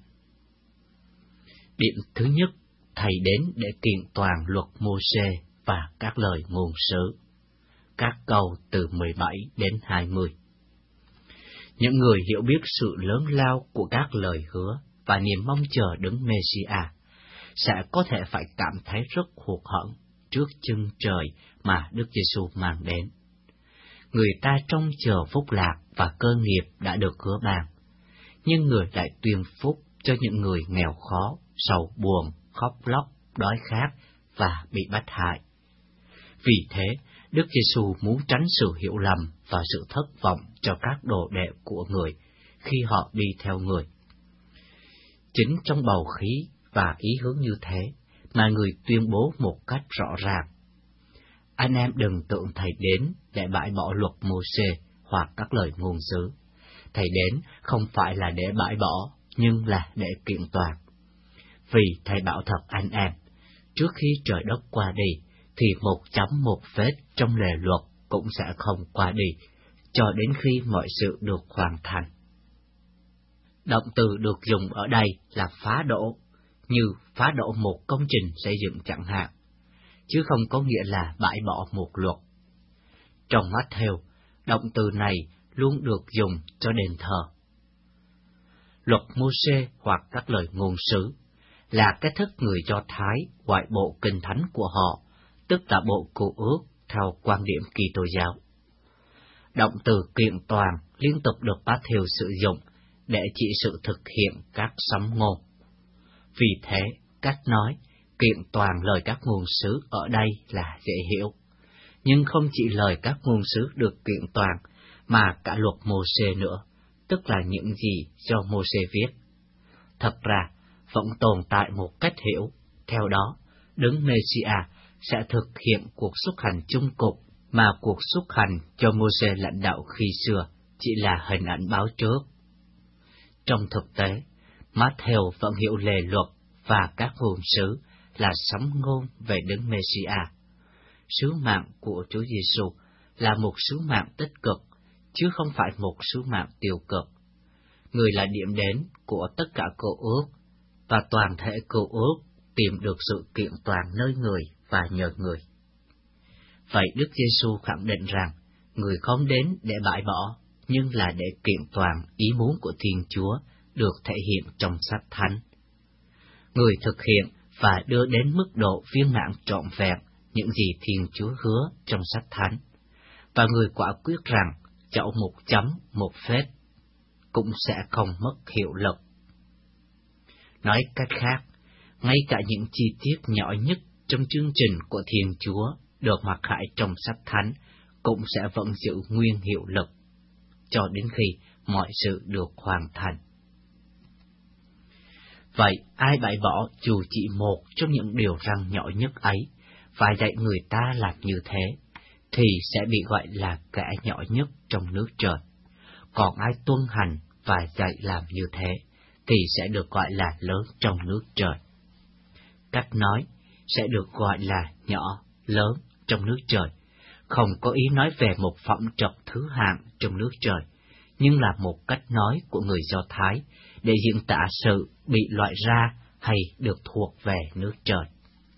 Điểm thứ nhất, Thầy đến để kiện toàn luật Mô-sê và các lời ngôn sứ. Các câu từ 17 đến 20. Những người hiểu biết sự lớn lao của các lời hứa và niềm mong chờ đấng Mê-si-a sẽ có thể phải cảm thấy rất hụt hẫng trước chân trời mà Đức Giê-xu mang đến. Người ta trông chờ phúc lạc và cơ nghiệp đã được hứa ban, nhưng người lại tuyên phúc cho những người nghèo khó, sầu buồn, khóc lóc, đói khát và bị bắt hại. Vì thế, Đức Giê-xu muốn tránh sự hiểu lầm và sự thất vọng cho các đồ đệ của người khi họ đi theo người. Chính trong bầu khí và ý hướng như thế mà người tuyên bố một cách rõ ràng: anh em đừng tưởng Thầy đến để bãi bỏ luật Mô-sê hoặc các lời ngôn sứ. Thầy đến không phải là để bãi bỏ, nhưng là để kiện toàn. Vì Thầy bảo thật anh em, trước khi trời đất qua đi, thì một chấm một vết trong lề luật cũng sẽ không qua đi, cho đến khi mọi sự được hoàn thành. Động từ được dùng ở đây là phá đổ, như phá đổ một công trình xây dựng chẳng hạn, chứ không có nghĩa là bãi bỏ một luật. Trong Mát-thêu, động từ này luôn được dùng cho đền thờ. Luật Mô-sê hoặc các lời ngôn sứ là cái thức người Do Thái ngoại bộ kinh thánh của họ, tức là bộ Cựu Ước theo quan điểm Kitô giáo. Động từ kiện toàn liên tục được Mát-thêu sử dụng để chỉ sự thực hiện các sấm ngôn. Vì thế, cách nói kiện toàn lời các ngôn sứ ở đây là dễ hiểu. Nhưng không chỉ lời các ngôn sứ được kiện toàn, mà cả luật Mô-sê nữa, tức là những gì do Mô-sê viết. Thật ra, vẫn tồn tại một cách hiểu, theo đó, đấng Mê-si-a sẽ thực hiện cuộc xuất hành chung cục mà cuộc xuất hành cho Mô-sê lãnh đạo khi xưa chỉ là hình ảnh báo trước. Trong thực tế, Mát-thêu vẫn hiểu lề luật và các ngôn sứ là sấm ngôn về đấng Mê-si-a. Sứ mạng của Chúa Giê-xu là một sứ mạng tích cực, chứ không phải một sứ mạng tiêu cực. Người là điểm đến của tất cả Cựu Ước, và toàn thể Cựu Ước tìm được sự kiện toàn nơi người và nhờ người. Vậy Đức Giê-xu khẳng định rằng, người không đến để bãi bỏ, nhưng là để kiện toàn ý muốn của Thiên Chúa được thể hiện trong sách thánh. Người thực hiện và đưa đến mức độ viên mãn trọn vẹn những gì Thiên Chúa hứa trong sách thánh, và người quả quyết rằng dẫu một chấm, một phết cũng sẽ không mất hiệu lực. Nói cách khác, ngay cả những chi tiết nhỏ nhất trong chương trình của Thiên Chúa được mặc khải trong sách thánh cũng sẽ vẫn giữ nguyên hiệu lực, cho đến khi mọi sự được hoàn thành. Vậy, ai bãi bỏ dù chỉ một trong những điều răn nhỏ nhất ấy, và dạy người ta làm như thế, thì sẽ bị gọi là kẻ nhỏ nhất trong nước trời. Còn ai tuân hành và dạy làm như thế, thì sẽ được gọi là lớn trong nước trời. Cách nói sẽ được gọi là nhỏ, lớn trong nước trời, không có ý nói về một phẩm trật thứ hạng trong nước trời, nhưng là một cách nói của người Do Thái để diễn tả sự bị loại ra hay được thuộc về nước trời.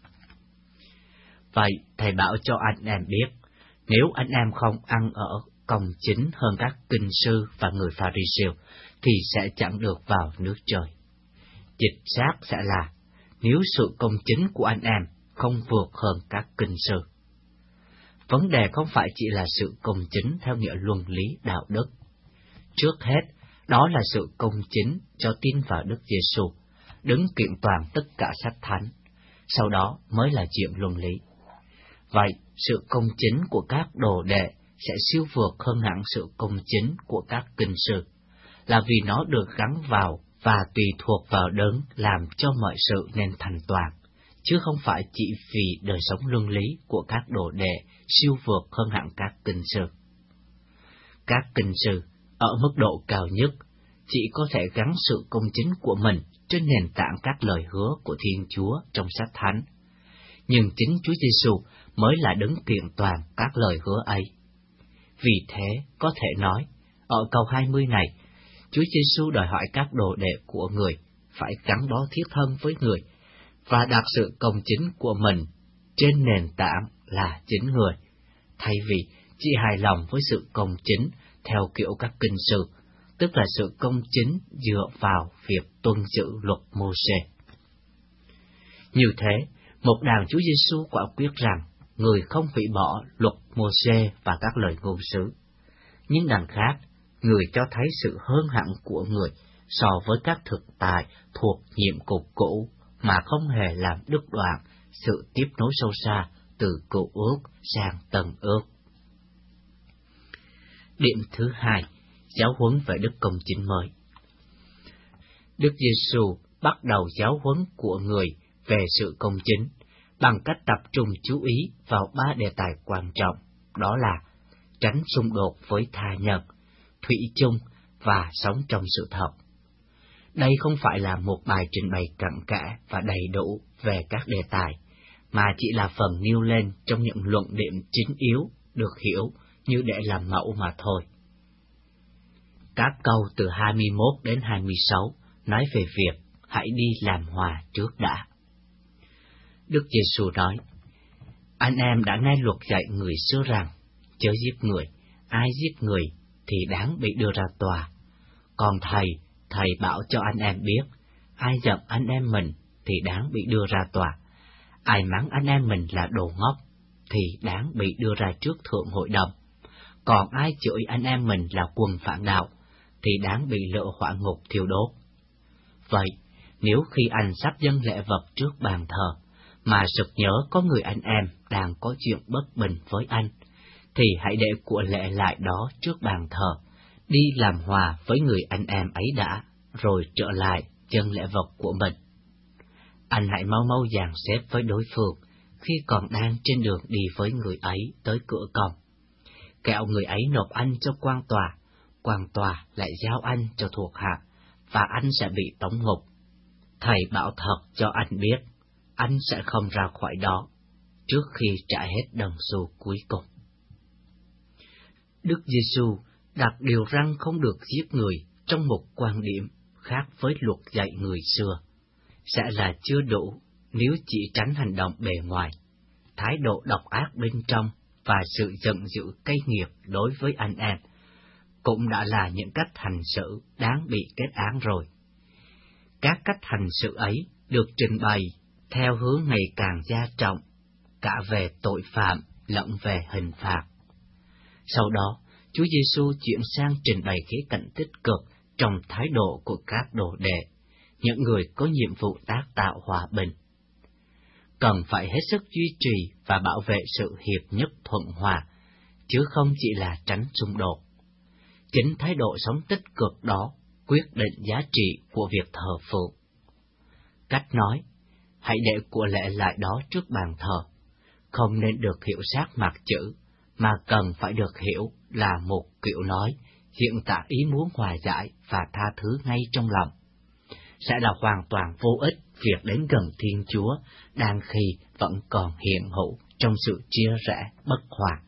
Vậy, Thầy bảo cho anh em biết, nếu anh em không ăn ở công chính hơn các kinh sư và người Pha-ri-siêu, thì sẽ chẳng được vào nước trời. Dịch xác sẽ là, nếu sự công chính của anh em không vượt hơn các kinh sư. Vấn đề không phải chỉ là sự công chính theo nghĩa luân lý đạo đức. Trước hết, đó là sự công chính cho tin vào Đức Giê-xu, đứng kiện toàn tất cả sách thánh, sau đó mới là chuyện luân lý. Vậy, sự công chính của các đồ đệ sẽ siêu vượt hơn hẳn sự công chính của các kinh sư, là vì nó được gắn vào và tùy thuộc vào đấng làm cho mọi sự nên thành toàn, chứ không phải chỉ vì đời sống luân lý của các đồ đệ siêu vượt hơn hẳn các kinh sư. Các kinh sư, ở mức độ cao nhất, chỉ có thể gắn sự công chính của mình trên nền tảng các lời hứa của Thiên Chúa trong sách thánh. Nhưng chính Chúa Giê-xu mới là đấng kiện toàn các lời hứa ấy. Vì thế, có thể nói, ở câu 20 này, Chúa Giêsu đòi hỏi các đồ đệ của người phải gắn bó thiết thân với người và đặt sự công chính của mình trên nền tảng là chính người, thay vì chỉ hài lòng với sự công chính theo kiểu các kinh sư, tức là sự công chính dựa vào việc tuân giữ luật Mô-sê. Như thế, một đàn Chúa Giêsu quả quyết rằng người không hủy bỏ luật Mô-sê và các lời ngôn sứ. Nhưng đằng khác, người cho thấy sự hơn hẳn của người so với các thực tại thuộc nhiệm cục cũ mà không hề làm đứt đoạn sự tiếp nối sâu xa từ Cựu Ước sang Tân Ước. Điểm thứ hai, giáo huấn về đức công chính mới. Đức Giêsu bắt đầu giáo huấn của người về sự công chính bằng cách tập trung chú ý vào 3 đề tài quan trọng, đó là tránh xung đột với tha nhân, thủy chung và sống trong sự thật. Đây không phải là một bài trình bày cặn kẽ và đầy đủ về các đề tài, mà chỉ là phần nêu lên trong những luận điểm chính yếu được hiểu như để làm mẫu mà thôi. Các câu từ 21 đến 26 nói về việc hãy đi làm hòa trước đã. Đức Giêsu nói, anh em đã nghe luật dạy người xưa rằng, chớ giết người, ai giết người thì đáng bị đưa ra tòa. Còn thầy bảo cho anh em biết, ai giận anh em mình thì đáng bị đưa ra tòa. Ai mắng anh em mình là đồ ngốc thì đáng bị đưa ra trước thượng hội đồng. Còn ai chửi anh em mình là quân phản đạo thì đáng bị lửa hỏa ngục thiêu đốt. Vậy, nếu khi anh sắp dâng lễ vật trước bàn thờ, mà sực nhớ có người anh em đang có chuyện bất bình với anh, thì hãy để của lễ lại đó trước bàn thờ, đi làm hòa với người anh em ấy đã, rồi trở lại dâng lễ vật của mình. Anh hãy mau mau dàn xếp với đối phương khi còn đang trên đường đi với người ấy tới cửa cổng. Kẻo người ấy nộp anh cho quan tòa lại giao anh cho thuộc hạ, và anh sẽ bị tống ngục. Thầy bảo thật cho anh biết, anh sẽ không ra khỏi đó trước khi trả hết đồng xu cuối cùng. Đức Giêsu đặt điều răn không được giết người trong một quan điểm khác với luật dạy người xưa, sẽ là chưa đủ nếu chỉ tránh hành động bề ngoài, thái độ độc ác bên trong và sự giận dữ cay nghiệt đối với anh em cũng đã là những cách hành xử đáng bị kết án rồi. Các cách hành xử ấy được trình bày theo hướng ngày càng gia trọng, cả về tội phạm lẫn về hình phạt. Sau đó, Chúa Giêsu chuyển sang trình bày khía cạnh tích cực trong thái độ của các đồ đệ, những người có nhiệm vụ tác tạo hòa bình. Cần phải hết sức duy trì và bảo vệ sự hiệp nhất thuận hòa, chứ không chỉ là tránh xung đột. Chính thái độ sống tích cực đó quyết định giá trị của việc thờ phượng. Cách nói, hãy để của lễ lại đó trước bàn thờ, không nên được hiểu sát mặt chữ, mà cần phải được hiểu là một kiểu nói, hiện tả ý muốn hòa giải và tha thứ ngay trong lòng. Sẽ là hoàn toàn vô ích việc đến gần Thiên Chúa, đang khi vẫn còn hiện hữu trong sự chia rẽ bất hòa.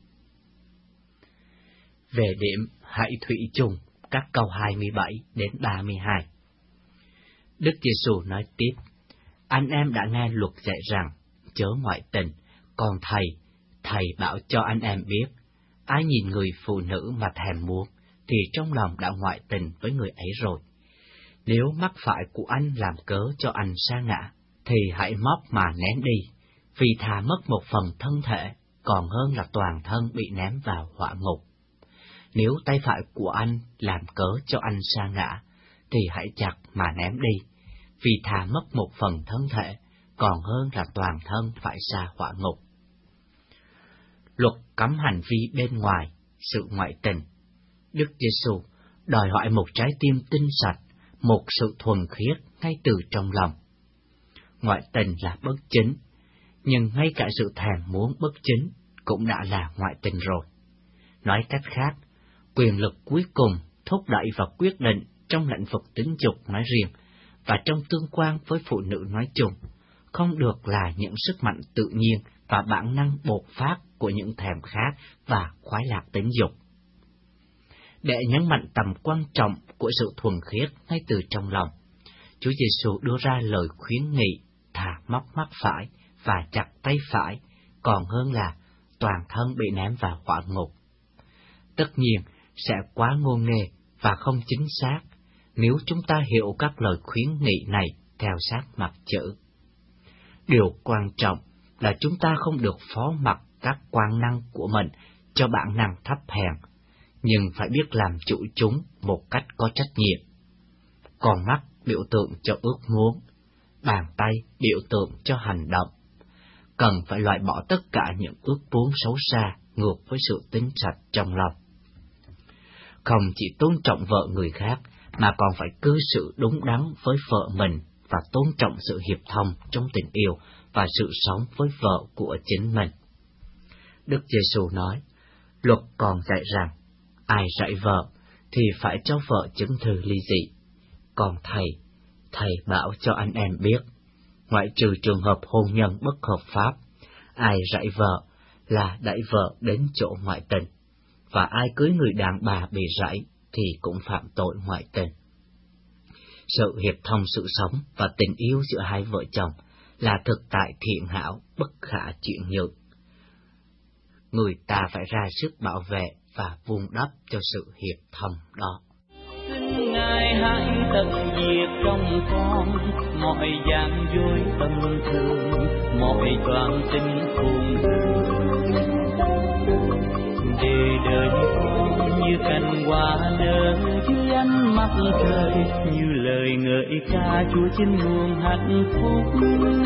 Về điểm hãy thủy chung, các câu 27 đến 32. Đức Giêsu nói tiếp, anh em đã nghe luật dạy rằng, chớ ngoại tình, còn thầy bảo cho anh em biết, ai nhìn người phụ nữ mà thèm muốn, thì trong lòng đã ngoại tình với người ấy rồi. Nếu mắt phải của anh làm cớ cho anh sa ngã, thì hãy móc mà ném đi, vì thà mất một phần thân thể, còn hơn là toàn thân bị ném vào hỏa ngục. Nếu tay phải của anh làm cớ cho anh sa ngã, thì hãy chặt mà ném đi, vì thà mất một phần thân thể, còn hơn là toàn thân phải sa hỏa ngục. Luật cấm hành vi bên ngoài, sự ngoại tình. Đức Giêsu đòi hỏi một trái tim tinh sạch, một sự thuần khiết ngay từ trong lòng. Ngoại tình là bất chính, nhưng ngay cả sự thèm muốn bất chính cũng đã là ngoại tình rồi. Nói cách khác, quyền lực cuối cùng thúc đẩy và quyết định trong lĩnh vực tính dục nói riêng và trong tương quan với phụ nữ nói chung, không được là những sức mạnh tự nhiên và bản năng bộc phát của những thèm khát và khoái lạc tính dục. Để nhấn mạnh tầm quan trọng của sự thuần khiết ngay từ trong lòng, Chúa Giêsu đưa ra lời khuyến nghị thà móc mắt phải và chặt tay phải, còn hơn là toàn thân bị ném vào hỏa ngục. Tất nhiên, sẽ quá ngô nghê và không chính xác nếu chúng ta hiểu các lời khuyến nghị này theo sát mặt chữ. Điều quan trọng là chúng ta không được phó mặc các quan năng của mình cho bản năng thấp hèn, nhưng phải biết làm chủ chúng một cách có trách nhiệm. Con mắt biểu tượng cho ước muốn, bàn tay biểu tượng cho hành động. Cần phải loại bỏ tất cả những ước muốn xấu xa ngược với sự tính sạch trong lòng. Không chỉ tôn trọng vợ người khác, mà còn phải cư xử đúng đắn với vợ mình và tôn trọng sự hiệp thông trong tình yêu và sự sống với vợ của chính mình. Đức Giêsu nói, luật còn dạy rằng, ai dạy vợ thì phải cho vợ chứng thư ly dị. Còn thầy bảo cho anh em biết, ngoại trừ trường hợp hôn nhân bất hợp pháp, ai dạy vợ là đẩy vợ đến chỗ ngoại tình, và ai cưới người đàn bà bị rẫy thì cũng phạm tội ngoại tình. Sự hiệp thông sự sống và tình yêu giữa hai vợ chồng là thực tại thiện hảo, bất khả chuyển nhượng. Người ta phải ra sức bảo vệ và vun đắp cho sự hiệp thông đó. Xin Ngài hãy tận diệt trong con mọi gian dối tâm thường, mọi toan tính khôn lường, để đời con như cành hoa nở dưới ánh mặt trời, như lời ngợi ca Chúa trên nguồn hạnh phúc.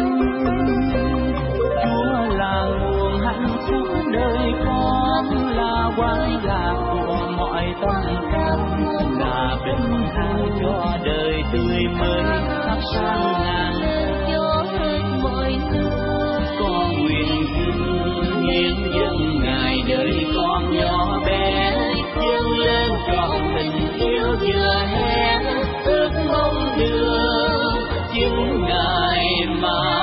Chúa là nguồn hạnh phúc đời con, là quán lạc của mọi tâm can, là bình an cho đời tươi mới thắp sáng ngàn cho hết mọi nơi. Con nguyện hiến dâng Ngài đời con nhỏ bé, dâng lên trọn tình yêu vừa hé, ước mong được chính Ngài mà.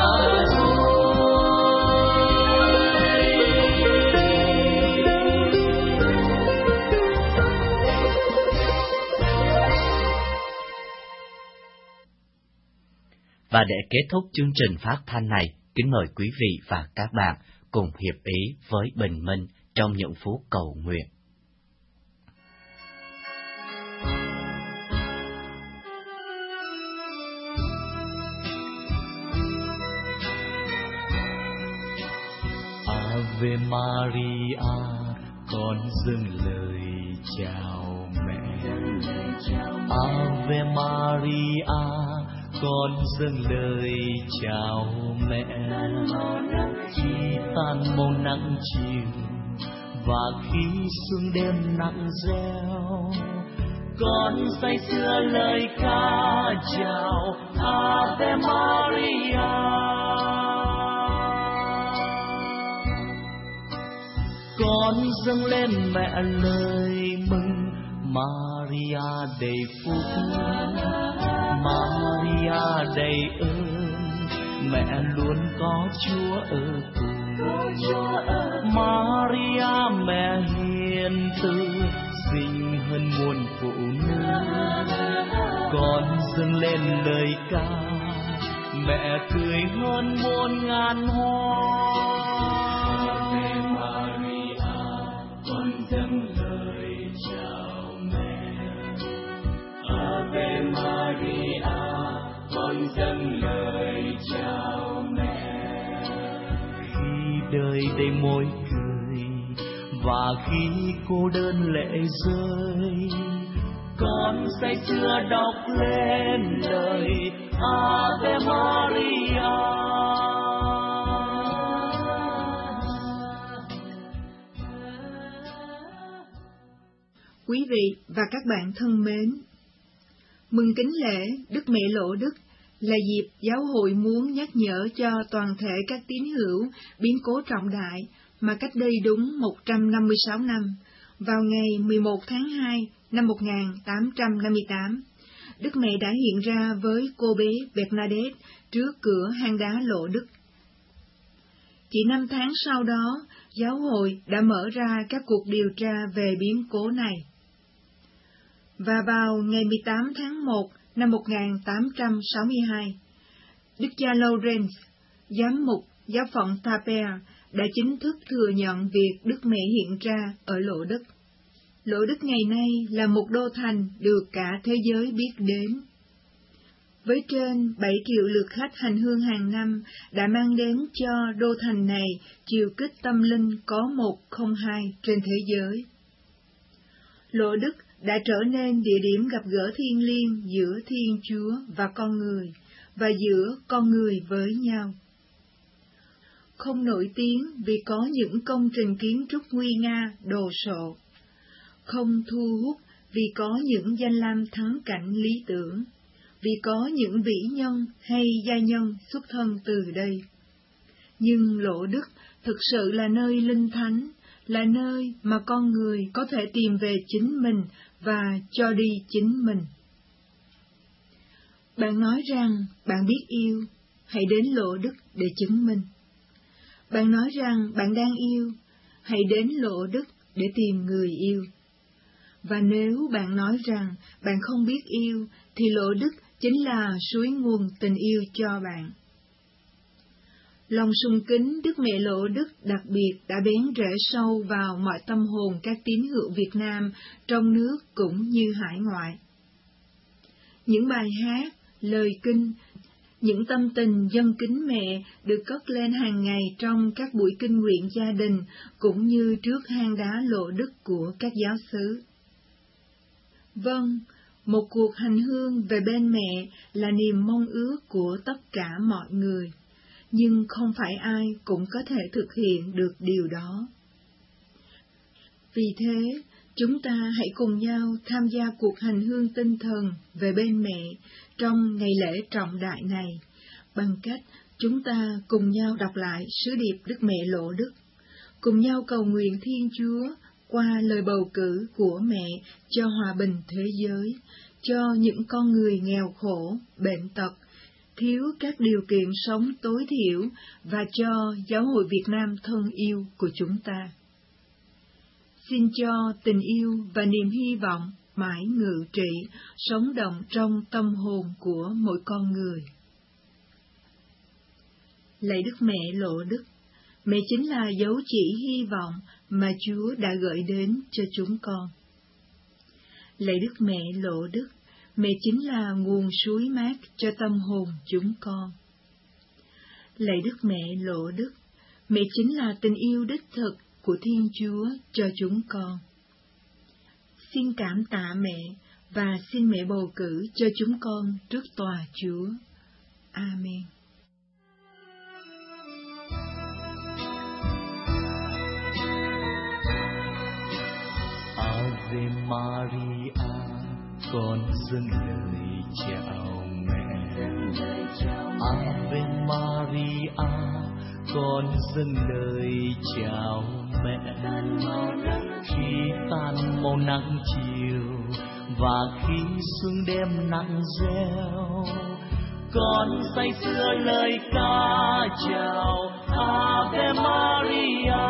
Và để kết thúc chương trình phát thanh này, kính mời quý vị và các bạn cùng hiệp ý với Bình Minh trong những phút cầu nguyện. Ave Maria, con dâng lời chào mẹ. Ave Maria, con dâng lời chào mẹ. Khi tan màu nắng chiều và khi sương đêm nặng reo, con say sưa lời ca chào Ave Maria. Con dâng lên mẹ lời mừng, Maria đầy phúc, Maria đầy ơn, mẹ luôn có Chúa ở cùng. Maria mẹ hiền từ, xinh hơn muôn phụ nữ. Con dâng lên lời ca, mẹ cười hơn muôn ngàn hoa. Con dâng lời chào mẹ. Ave Maria, con dâng lời chào mẹ. Khi đời đầy môi cười và khi cô đơn lệ rơi, con say sưa đọc lên lời Ave Maria. Quý vị và các bạn thân mến, mừng kính lễ Đức Mẹ Lộ Đức là dịp giáo hội muốn nhắc nhở cho toàn thể các tín hữu biến cố trọng đại mà cách đây đúng 156 năm, vào ngày 11 tháng 2 năm 1858, Đức Mẹ đã hiện ra với cô bé Bernadette trước cửa hang đá Lộ Đức. Chỉ 5 tháng sau đó, giáo hội đã mở ra các cuộc điều tra về biến cố này. Và vào ngày 18 tháng 1 năm 1862, Đức cha Lawrence, giám mục giáo phận Taper, đã chính thức thừa nhận việc Đức Mẹ hiện ra ở Lộ Đức. Lộ Đức ngày nay là một đô thành được cả thế giới biết đến. Với trên 7 triệu lượt khách hành hương hàng năm đã mang đến cho đô thành này chiều kích tâm linh có 102 trên thế giới. Lộ Đức đã trở nên địa điểm gặp gỡ thiêng liêng giữa Thiên Chúa và con người, và giữa con người với nhau. Không nổi tiếng vì có những công trình kiến trúc nguy nga, đồ sộ. Không thu hút vì có những danh lam thắng cảnh lý tưởng, vì có những vĩ nhân hay gia nhân xuất thân từ đây. Nhưng Lộ Đức thực sự là nơi linh thánh, là nơi mà con người có thể tìm về chính mình và cho đi chính mình. Bạn nói rằng bạn biết yêu, hãy đến Lộ Đức để chứng minh. Bạn nói rằng bạn đang yêu, hãy đến Lộ Đức để tìm người yêu. Và nếu bạn nói rằng bạn không biết yêu, thì Lộ Đức chính là suối nguồn tình yêu cho bạn. Lòng sùng kính Đức Mẹ Lộ Đức đặc biệt đã bén rễ sâu vào mọi tâm hồn các tín hữu Việt Nam trong nước cũng như hải ngoại. Những bài hát, lời kinh, những tâm tình dâng kính mẹ được cất lên hàng ngày trong các buổi kinh nguyện gia đình cũng như trước hang đá Lộ Đức của các giáo xứ. Vâng, một cuộc hành hương về bên mẹ là niềm mong ước của tất cả mọi người, nhưng không phải ai cũng có thể thực hiện được điều đó. Vì thế, chúng ta hãy cùng nhau tham gia cuộc hành hương tinh thần về bên mẹ trong ngày lễ trọng đại này, bằng cách chúng ta cùng nhau đọc lại sứ điệp Đức Mẹ Lộ Đức, cùng nhau cầu nguyện Thiên Chúa qua lời bầu cử của mẹ cho hòa bình thế giới, cho những con người nghèo khổ, bệnh tật, thiếu các điều kiện sống tối thiểu và cho Giáo hội Việt Nam thân yêu của chúng ta. Xin cho tình yêu và niềm hy vọng mãi ngự trị, sống động trong tâm hồn của mỗi con người. Lạy Đức Mẹ Lộ Đức, mẹ chính là dấu chỉ hy vọng mà Chúa đã gửi đến cho chúng con. Lạy Đức Mẹ Lộ Đức, mẹ chính là nguồn suối mát cho tâm hồn chúng con. Lạy Đức Mẹ Lộ Đức, mẹ chính là tình yêu đích thực của Thiên Chúa cho chúng con. Xin cảm tạ mẹ và xin mẹ bầu cử cho chúng con trước tòa Chúa. Amen. Ave Maria, con dâng lời chào mẹ. Ave Maria, con dâng lời chào mẹ. Khi tan màu nắng chiều và khi sương đêm nặng reo, con say sưa lời ca chào Ave Maria.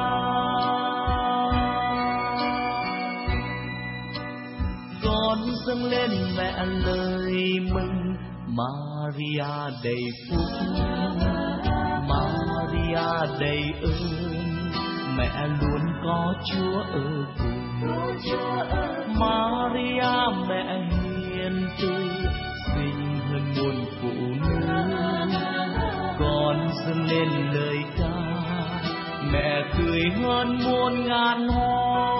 Con dâng lên mẹ lời mừng, Maria đầy phúc, Maria đầy ơn, mẹ luôn có Chúa ở cùng. Maria mẹ hiền từ, xinh hơn muôn phụ nữ. Con dâng lên lời ca, mẹ cười hơn muôn ngàn hoa.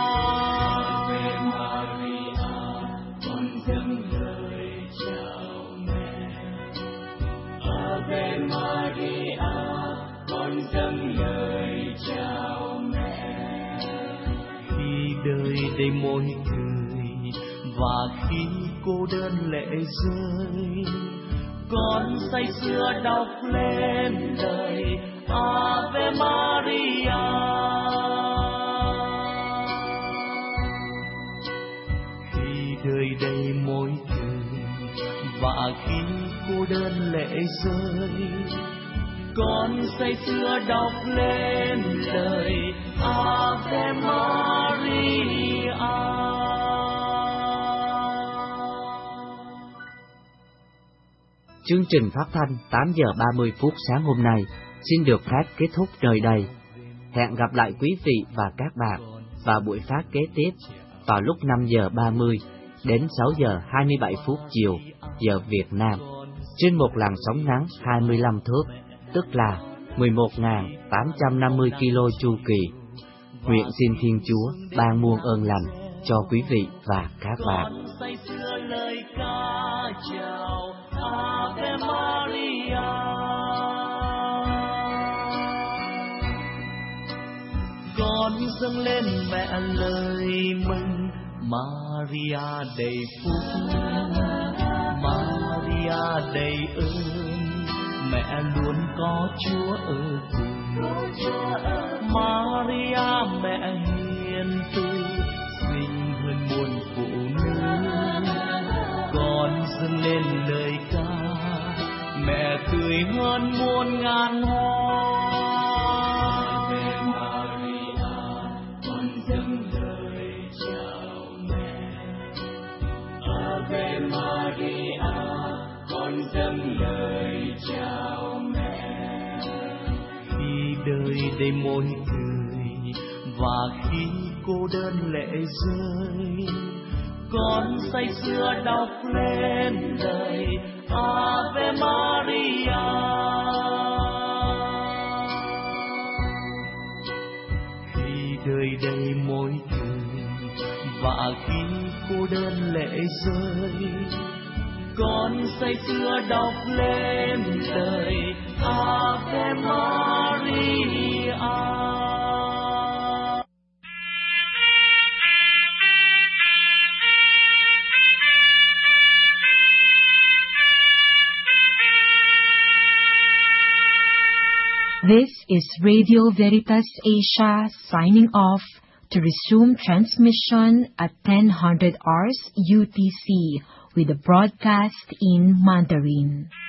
Ave Maria, con dâng lời chào mẹ. Khi đời đầy môi cười và khi cô đơn lệ rơi, con say sưa đọc lên lời Ave Maria. Khi đời đầy môi cười và khi cô đơn lệ rơi, con say sưa đọc lên lời Ave Maria. Chương trình phát thanh 8 giờ 30 phút sáng hôm nay xin được phép kết thúc nơi đây. Hẹn gặp lại quý vị và các bạn vào buổi phát kế tiếp vào lúc 5 giờ 30 đến 6 giờ 27 phút chiều giờ Việt Nam trên một làn sóng ngắn 25 thước, tức là 11.850 kilo chu kỳ. Nguyện xin Thiên Chúa ban muôn ơn lành cho quý vị và các bạn. Con dâng lên mẹ lời mừng, Maria đầy phúc, Maria đầy ơn, mẹ luôn có Chúa ở cùng. Maria mẹ hiền từ, xinh hơn muôn phụ nữ. Con dâng lên lời ca, mẹ tươi hơn muôn ngàn hoa. Ave Maria, con dâng lời chào mẹ. Khi đời đầy môi cười và khi cô đơn lệ rơi, con say sưa đọc lên lời Ave Maria. Khi đời đầy môi cười và khi cô đơn lệ rơi, con say sưa đọc lên lời Ave Maria. This is Radio Veritas Asia signing off, to resume transmission at 10:00 hours UTC with the broadcast in Mandarin.